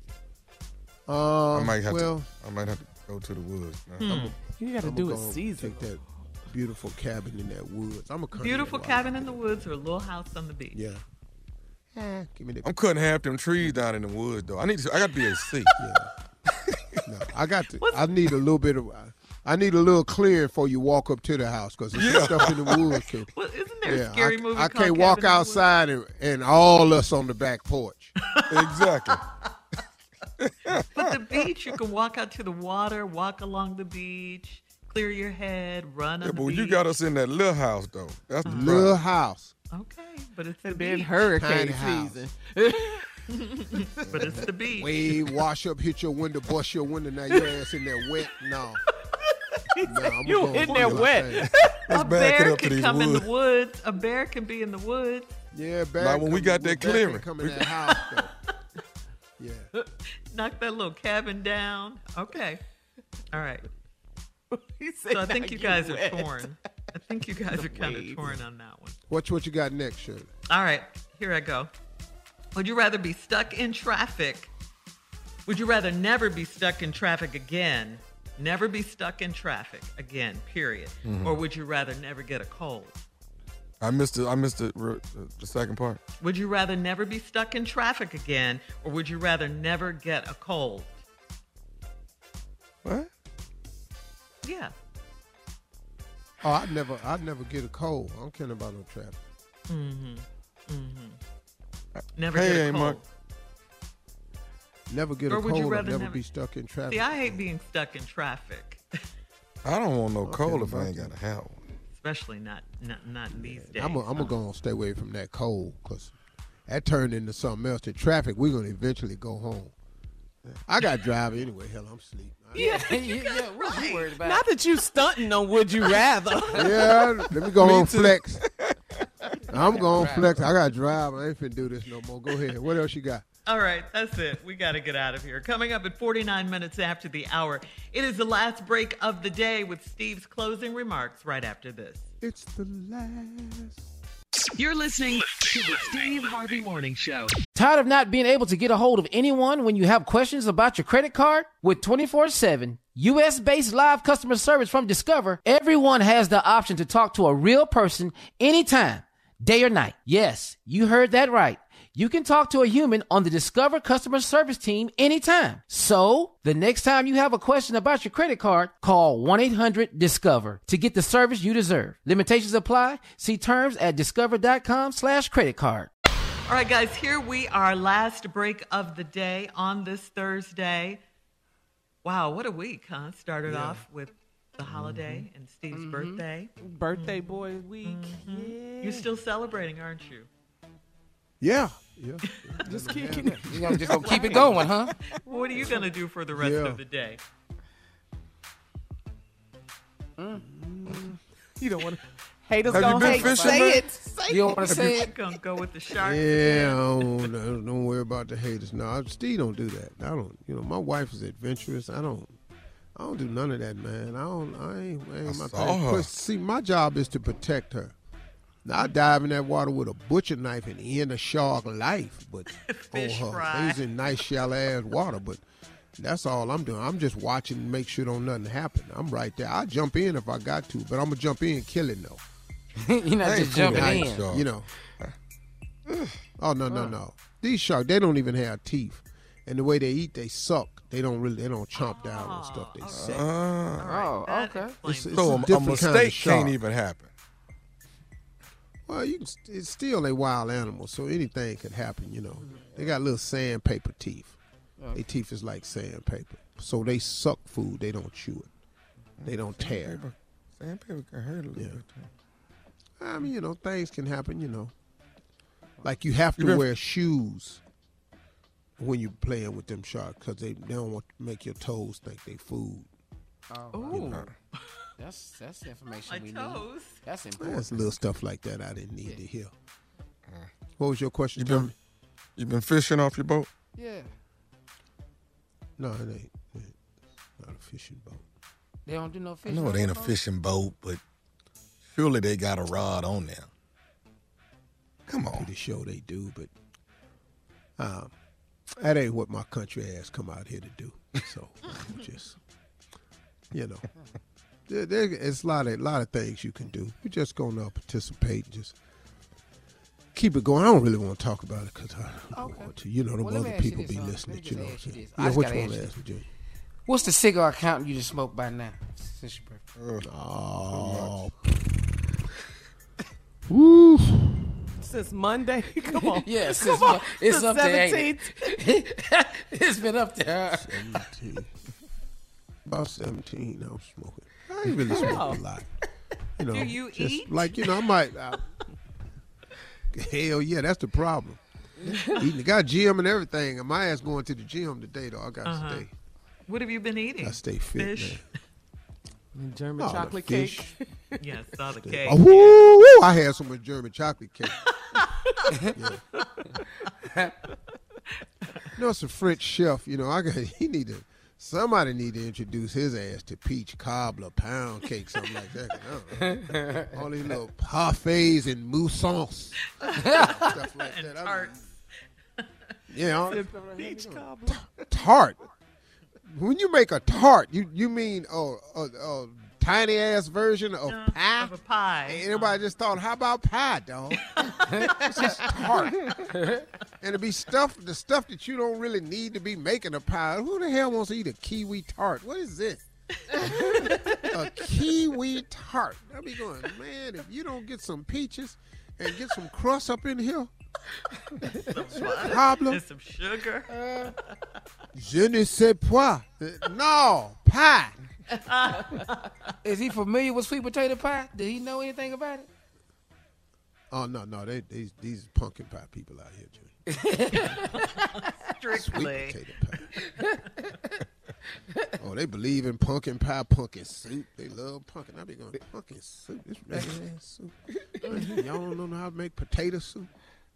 I might have to go to the woods. You got to do it seasonal. Take that beautiful cabin in that woods. I'm a beautiful cabin in the woods or a little house on the beach. Yeah. Give me that. I'm cutting half them trees down in the woods though. I got to be able to see. No, I need a little bit of. I need a little clearing before you walk up to the house because there's stuff in the woods too. Well, isn't there a scary movie I called can't walk Cabin in the outside and all us on the back porch. Exactly. But the beach, you can walk out to the water, walk along the beach, clear your head, run on the beach. You got us in that little house though. That's the little house. Okay, but it's the been beach. hurricane Tiny season. But it's the beach. Wave, wash up, hit your window, bust your window. Now your ass in there wet. No. You in there wet. A bear can come in the woods. A bear can be in the woods. Yeah, bear. Like when we got that clearing. Come in that house though. Yeah. Knock that little cabin down. Okay. All right. So I think you guys are torn. I think you guys are kind of torn on that one. What you got next, Shirley? All right. Here I go. Would you rather be stuck in traffic? Would you rather never be stuck in traffic again? Never be stuck in traffic again, period. Or would you rather never get a cold? I missed the second part. Would you rather never be stuck in traffic again, or would you rather never get a cold? What? Yeah. Oh, I'd never get a cold. I don't care about no traffic. Never get a cold. Mark. Never get Or a would you cold or rather never be stuck in traffic. See, I hate being stuck in traffic, I don't want no Okay, cold if I Mark. ain't got to have one. especially not in these days. I'm going to go and stay away from that cold because that turned into something else. The traffic, we're going to eventually go home. I got to drive anyway. Hell, I'm asleep. What you worried about? Not that you stunting on Would You Rather. Yeah, let me go on flex. I'm going flex. I got to drive. I ain't finna do this no more. Go ahead. What else you got? All right, that's it. We got to get out of here. Coming up at 49 minutes after the hour, it is the last break of the day with Steve's closing remarks right after this. It's the last. You're listening to the Steve Harvey Morning Show. Tired of not being able to get a hold of anyone when you have questions about your credit card? With 24/7 U.S.-based live customer service from Discover, everyone has the option to talk to a real person anytime, day or night. Yes, you heard that right. You can talk to a human on the Discover customer service team anytime. So, the next time you have a question about your credit card, call 1-800-DISCOVER to get the service you deserve. Limitations apply. See terms at discover.com/credit card. All right, guys, here we are, last break of the day on this Thursday. Wow, what a week, huh? Started off with the holiday and Steve's birthday. Birthday boy week. Yeah. You're still celebrating, aren't you? Yeah. Just keep You're just going to keep it going, huh? What are you going to do for the rest of the day? You don't want to. Haters Have you gonna been hate. fishing, Say man? it. Say You don't want to say it? Gonna go with the shark. Yeah, don't worry about the haters. No, Steve don't do that. I don't. My wife is adventurous. I don't do none of that, man. I ain't my saw thing. her. Plus, see, my job is to protect her. Now, I dive in that water with a butcher knife and end a shark life, but Fish on her. fry. She's in nice shallow ass water, but that's all I'm doing. I'm just watching and make sure don't nothing happen. I'm right there. I jump in if I got to, but I'm gonna jump in and kill it though. You're not just jumping in. Oh no. These sharks, they don't even have teeth, and the way they eat, they suck. They don't chomp down on stuff. They suck. Oh, okay. It's So a a different mistake kind of shark. can't even happen. Well, it's still a wild animal, so anything could happen. They got little sandpaper teeth. Their teeth is like sandpaper, so they suck food. They don't chew it. They don't tear. Sandpaper can hurt a little bit. I mean, things can happen. Like you have to wear shoes when you're playing with them sharks because they don't want to make your toes think they food. Oh, that's information we need. That's important. That's little stuff like that I didn't need to hear. What was your question, You been fishing off your boat? Yeah. No, it ain't. Not a fishing boat. They don't do no I fishing. know it ain't a boat? fishing boat, but surely they got a rod on there. Come on. Pretty sure they do, but that ain't what my country ass come out here to do. So just, it's a lot of things you can do. You're just gonna participate, just keep it going. I don't really want to talk about it because I don't want to. Them Well, let me other ask you people this, be let me listening. just You know what I'm ask you saying? this. I Yeah, just which gotta one ask to you. ask me, Jay? What's the cigar count you just smoked by now since your birthday? Oh. Woo. Since Monday. Come on. Yeah, Come on. it's The up there. ain't 17th. it? It's been up there. 17. About 17, I was smoking. I ain't really smoking a lot. Do you just eat? like, I might. Hell yeah, that's the problem. Eating, got gym and everything, and my ass going to the gym today, though. I got to stay. What have you been eating? I stay fit, Fish? man. German Oh, the chocolate fish. cake. Yes, saw the cake. Oh, woo, I had some German chocolate cake. It's a French chef. Somebody need to introduce his ass to peach cobbler, pound cake, something like that. All these little parfaits and moussons, stuff like And that. tarts. Peach cobbler. Tart. When you make a tart, you mean a tiny ass version of pie? Of a pie. And everybody just thought, how about pie, dog? It's just tart. And it be the stuff that you don't really need to be making a pie. Who the hell wants to eat a kiwi tart? What is this? A kiwi tart. I'll be going, man, if you don't get some peaches and get some crust up in here, problem. Some sugar. Je ne sais pas. No, pie. Is he familiar with sweet potato pie? Did he know anything about it? Oh, no. These pumpkin pie people out here, Jimmy. Strictly. Sweet potato pie. Oh, they believe in pumpkin pie, pumpkin soup. They love pumpkin. I be going, pumpkin soup? This regular ass soup. Y'all don't know how to make potato soup?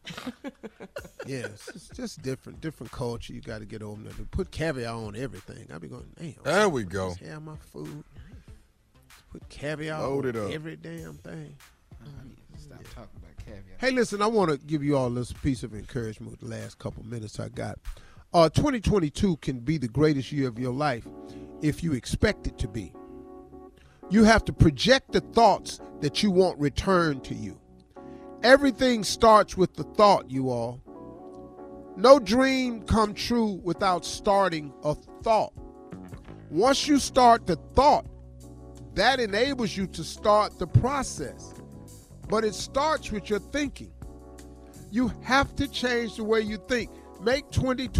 Yeah, it's just different culture. You got to get over there. Put caviar on everything. I be going, damn. There we go. Just have my food. Put caviar Load it on up. every damn thing. Stop talking about caviar. Hey, listen, I want to give you all this piece of encouragement with the last couple minutes I got. 2022 can be the greatest year of your life if you expect it to be. You have to project the thoughts that you want returned to you. Everything starts with the thought, you all. No dream come true without starting a thought. Once you start the thought, that enables you to start the process. But it starts with your thinking. You have to change the way you think. Make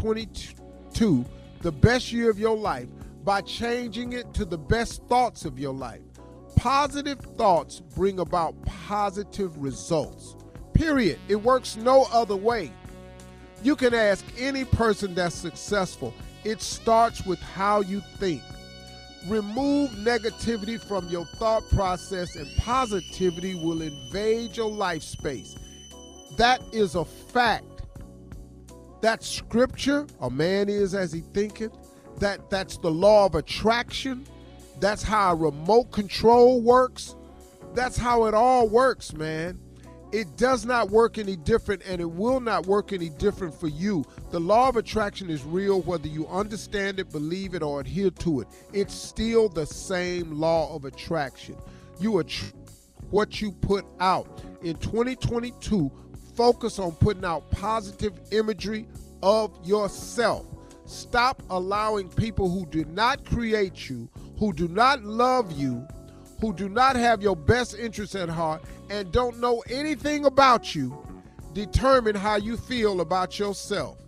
2022 the best year of your life by changing it to the best thoughts of your life. Positive thoughts bring about positive results. Period. It works no other way. You can ask any person that's successful. It starts with how you think. Remove negativity from your thought process and positivity will invade your life space. That is a fact. That's scripture. A man is as he thinketh. That's the law of attraction. That's how remote control works. That's how it all works, man. It does not work any different, and it will not work any different for you. The law of attraction is real whether you understand it, believe it, or adhere to it. It's still the same law of attraction. You attract what you put out. In 2022, focus on putting out positive imagery of yourself. Stop allowing people who do not create you, who do not love you, who do not have your best interests at heart, and don't know anything about you, determine how you feel about yourself.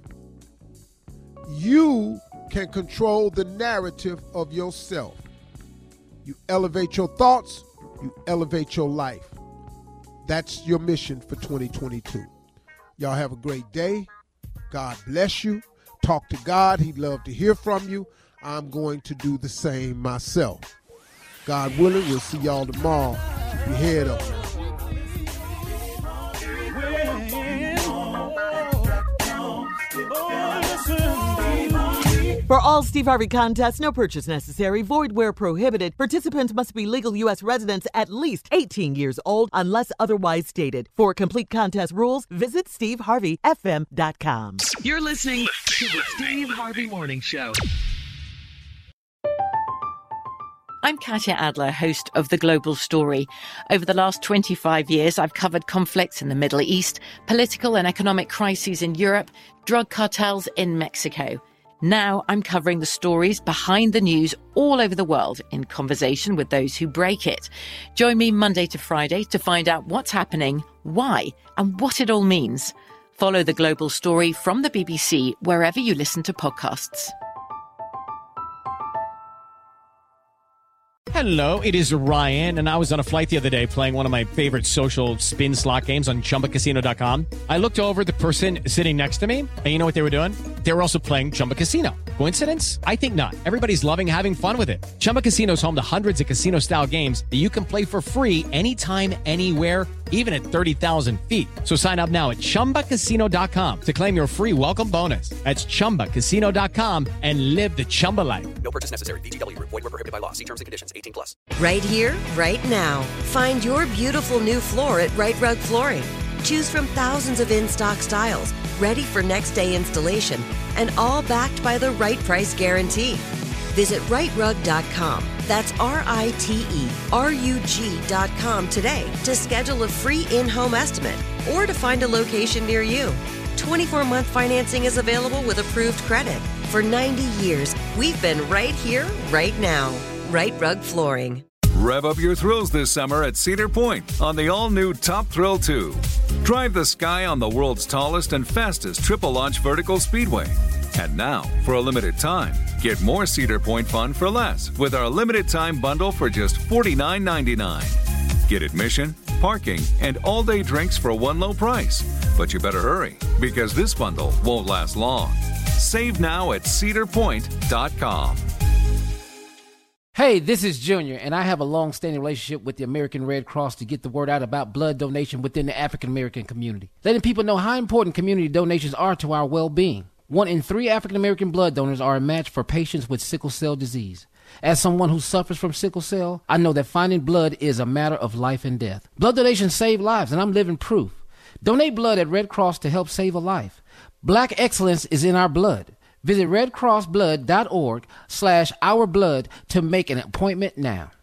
You can control the narrative of yourself. You elevate your thoughts, you elevate your life. That's your mission for 2022. Y'all have a great day. God bless you. Talk to God. He'd love to hear from you. I'm going to do the same myself. God willing, we'll see y'all tomorrow. Keep your head up. For all Steve Harvey contests, no purchase necessary, void where prohibited. Participants must be legal U.S. residents at least 18 years old unless otherwise stated. For complete contest rules, visit SteveHarveyFM.com. You're listening to the Steve Harvey Morning Show. I'm Katya Adler, host of The Global Story. Over the last 25 years, I've covered conflicts in the Middle East, political and economic crises in Europe, drug cartels in Mexico. Now I'm covering the stories behind the news all over the world in conversation with those who break it. Join me Monday to Friday to find out what's happening, why, and what it all means. Follow The Global Story from the BBC wherever you listen to podcasts. Hello, it is Ryan, and I was on a flight the other day playing one of my favorite social spin slot games on ChumbaCasino.com. I looked over at the person sitting next to me, and you know what they were doing? They were also playing Chumba Casino. Coincidence? I think not. Everybody's loving having fun with it. Chumba Casino is home to hundreds of casino-style games that you can play for free anytime, anywhere, even at 30,000 feet. So sign up now at ChumbaCasino.com to claim your free welcome bonus. That's ChumbaCasino.com and live the Chumba life. No purchase necessary. VGW. Void where prohibited by law. See terms and conditions. 18+. Right here, right now. Find your beautiful new floor at Right Rug Flooring. Choose from thousands of in-stock styles, ready for next day installation, and all backed by the right price guarantee. Visit rightrug.com. That's RITERUG.com today to schedule a free in-home estimate or to find a location near you. 24-month financing is available with approved credit. For 90 years, we've been right here, right now. Right Rug Flooring. Rev up your thrills this summer at Cedar Point on the all-new Top Thrill 2. Drive the sky on the world's tallest and fastest triple-launch vertical speedway. And now, for a limited time, get more Cedar Point fun for less with our limited-time bundle for just $49.99. Get admission, parking, and all-day drinks for one low price. But you better hurry, because this bundle won't last long. Save now at cedarpoint.com. Hey, this is Junior, and I have a long-standing relationship with the American Red Cross to get the word out about blood donation within the African-American community, letting people know how important community donations are to our well-being. 1 in 3 African-American blood donors are a match for patients with sickle cell disease. As someone who suffers from sickle cell, I know that finding blood is a matter of life and death. Blood donations save lives, and I'm living proof. Donate blood at Red Cross to help save a life. Black excellence is in our blood. Visit redcrossblood.org/ourblood to make an appointment now.